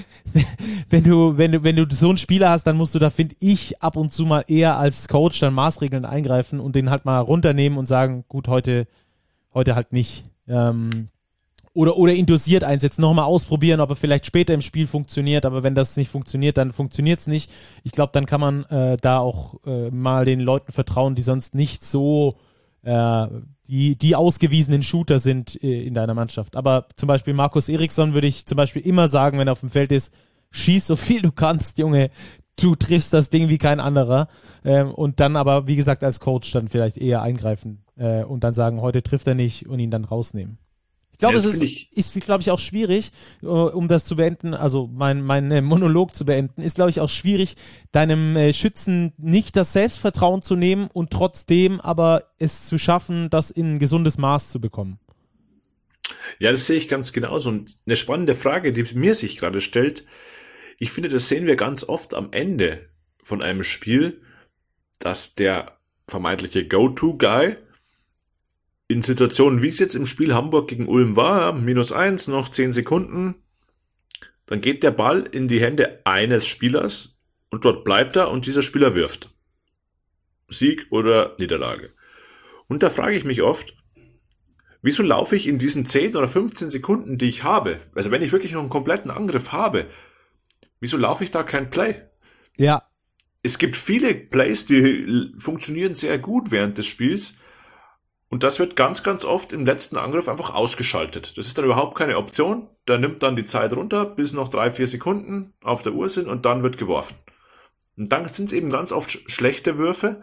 Speaker 1: wenn du, wenn du, wenn du so einen Spieler hast, dann musst du da, finde ich, ab und zu mal eher als Coach dann maßregelnd eingreifen und den halt mal runternehmen und sagen, gut, heute, heute halt nicht. Ähm, oder, oder ihn dosiert einsetzen, nochmal ausprobieren, ob er vielleicht später im Spiel funktioniert, aber wenn das nicht funktioniert, dann funktioniert es nicht. Ich glaube, dann kann man äh, da auch äh, mal den Leuten vertrauen, die sonst nicht so äh, die, die ausgewiesenen Shooter sind äh, in deiner Mannschaft. Aber zum Beispiel Markus Eriksson würde ich zum Beispiel immer sagen, wenn er auf dem Feld ist, schieß so viel du kannst, Junge, du triffst das Ding wie kein anderer. Ähm, und dann aber, wie gesagt, als Coach dann vielleicht eher eingreifen äh, und dann sagen, heute trifft er nicht und ihn dann rausnehmen. Ich glaube,
Speaker 2: ja,
Speaker 1: es ist,
Speaker 2: ich
Speaker 1: ist glaube ich, auch schwierig, äh, um das zu beenden, also mein, mein äh, Monolog zu beenden, ist, glaube ich, auch schwierig, deinem äh, Schützen nicht das Selbstvertrauen zu nehmen und trotzdem aber es zu schaffen, das in ein gesundes Maß zu bekommen.
Speaker 2: Ja, das sehe ich ganz genauso. Und eine spannende Frage, die mir sich gerade stellt, ich finde, das sehen wir ganz oft am Ende von einem Spiel, dass der vermeintliche Go-To-Guy in Situationen, wie es jetzt im Spiel Hamburg gegen Ulm war, minus eins, noch zehn Sekunden, dann geht der Ball in die Hände eines Spielers und dort bleibt er und dieser Spieler wirft. Sieg oder Niederlage. Und da frage ich mich oft, wieso laufe ich in diesen zehn oder fünfzehn Sekunden, die ich habe, also wenn ich wirklich noch einen kompletten Angriff habe, wieso laufe ich da kein Play?
Speaker 1: Ja.
Speaker 2: Es gibt viele Plays, die funktionieren sehr gut während des Spiels und das wird ganz, ganz oft im letzten Angriff einfach ausgeschaltet. Das ist dann überhaupt keine Option. Der nimmt dann die Zeit runter, bis noch drei, vier Sekunden auf der Uhr sind und dann wird geworfen. Und dann sind es eben ganz oft sch- schlechte Würfe.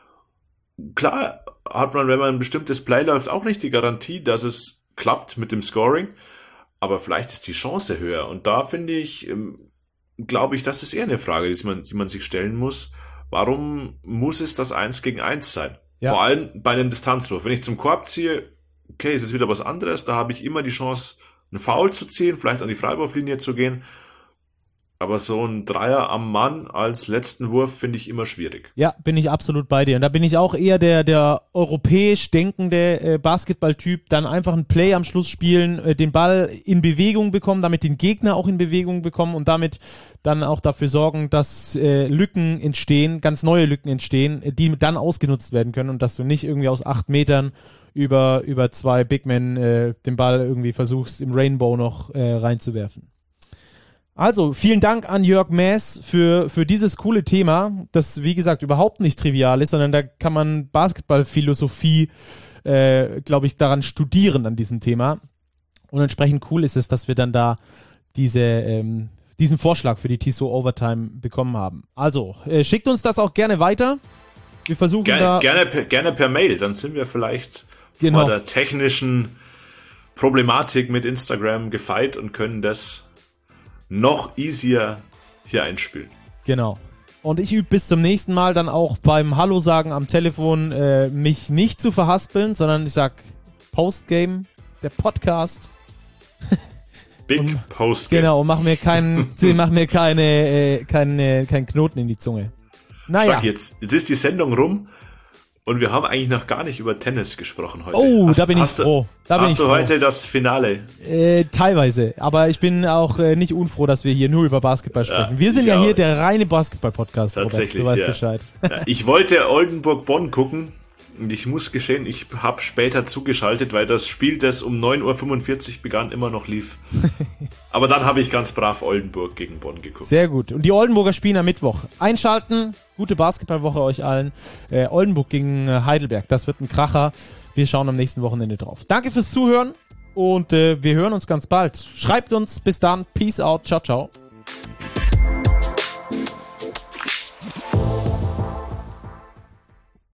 Speaker 2: Klar hat man, wenn man ein bestimmtes Play läuft, auch nicht die Garantie, dass es klappt mit dem Scoring, aber vielleicht ist die Chance höher. Und da finde ich, ähm, glaube ich, das ist eher eine Frage, die man, die man sich stellen muss. Warum muss es das eins gegen eins sein? Ja. Vor allem bei einem Distanzwurf. Wenn ich zum Korb ziehe, okay, es ist wieder was anderes, da habe ich immer die Chance, einen Foul zu ziehen, vielleicht an die Freiwurflinie zu gehen. Aber so ein Dreier am Mann als letzten Wurf finde ich immer schwierig.
Speaker 1: Ja, bin ich absolut bei dir. Und da bin ich auch eher der, der europäisch denkende äh, Basketballtyp. Dann einfach ein Play am Schluss spielen, äh, den Ball in Bewegung bekommen, damit den Gegner auch in Bewegung bekommen und damit dann auch dafür sorgen, dass äh, Lücken entstehen, ganz neue Lücken entstehen, äh, die dann ausgenutzt werden können und dass du nicht irgendwie aus acht Metern über, über zwei Big Men äh, den Ball irgendwie versuchst, im Rainbow noch äh, reinzuwerfen. Also, vielen Dank an Jörg Maes für, für dieses coole Thema, das, wie gesagt, überhaupt nicht trivial ist, sondern da kann man Basketballphilosophie, äh, glaube ich, daran studieren an diesem Thema. Und entsprechend cool ist es, dass wir dann da diese, ähm, diesen Vorschlag für die Tissot Overtime bekommen haben. Also, äh, schickt uns das auch gerne weiter. Wir versuchen
Speaker 2: gerne,
Speaker 1: da...
Speaker 2: Gerne per, gerne per Mail, dann sind wir vielleicht
Speaker 1: genau.
Speaker 2: vor der technischen Problematik mit Instagram gefeit und können das noch easier hier einspielen.
Speaker 1: Genau. Und ich übe bis zum nächsten Mal dann auch beim Hallo sagen am Telefon, äh, mich nicht zu verhaspeln, sondern ich sag Postgame, der Podcast.
Speaker 2: Big
Speaker 1: und,
Speaker 2: Postgame.
Speaker 1: Genau, und mach mir keinen, mach mir keine, äh, keine, keinen Knoten in die Zunge. Naja.
Speaker 2: Sag jetzt, jetzt ist die Sendung rum und wir haben eigentlich noch gar nicht über Tennis gesprochen heute.
Speaker 1: Oh,
Speaker 2: hast,
Speaker 1: da bin ich
Speaker 2: hast
Speaker 1: froh. Da bin
Speaker 2: hast
Speaker 1: ich
Speaker 2: du
Speaker 1: froh.
Speaker 2: heute das Finale?
Speaker 1: Äh, teilweise, aber ich bin auch äh, nicht unfroh, dass wir hier nur über Basketball sprechen.
Speaker 2: Ja,
Speaker 1: wir sind
Speaker 2: ich
Speaker 1: ja
Speaker 2: auch.
Speaker 1: hier der reine Basketball-Podcast.
Speaker 2: Tatsächlich,
Speaker 1: Robert, du weißt
Speaker 2: ja.
Speaker 1: Bescheid.
Speaker 2: Ja, ich wollte Oldenburg-Bonn gucken und ich muss gestehen, ich habe später zugeschaltet, weil das Spiel, das um neun Uhr fünfundvierzig begann, immer noch lief. Aber dann habe ich ganz brav Oldenburg gegen Bonn geguckt.
Speaker 1: Sehr gut. Und die Oldenburger spielen am Mittwoch. Einschalten, gute Basketballwoche euch allen. Äh, Oldenburg gegen äh, Heidelberg, das wird ein Kracher. Wir schauen am nächsten Wochenende drauf. Danke fürs Zuhören und äh, wir hören uns ganz bald. Schreibt uns, bis dann. Peace out. Ciao, ciao.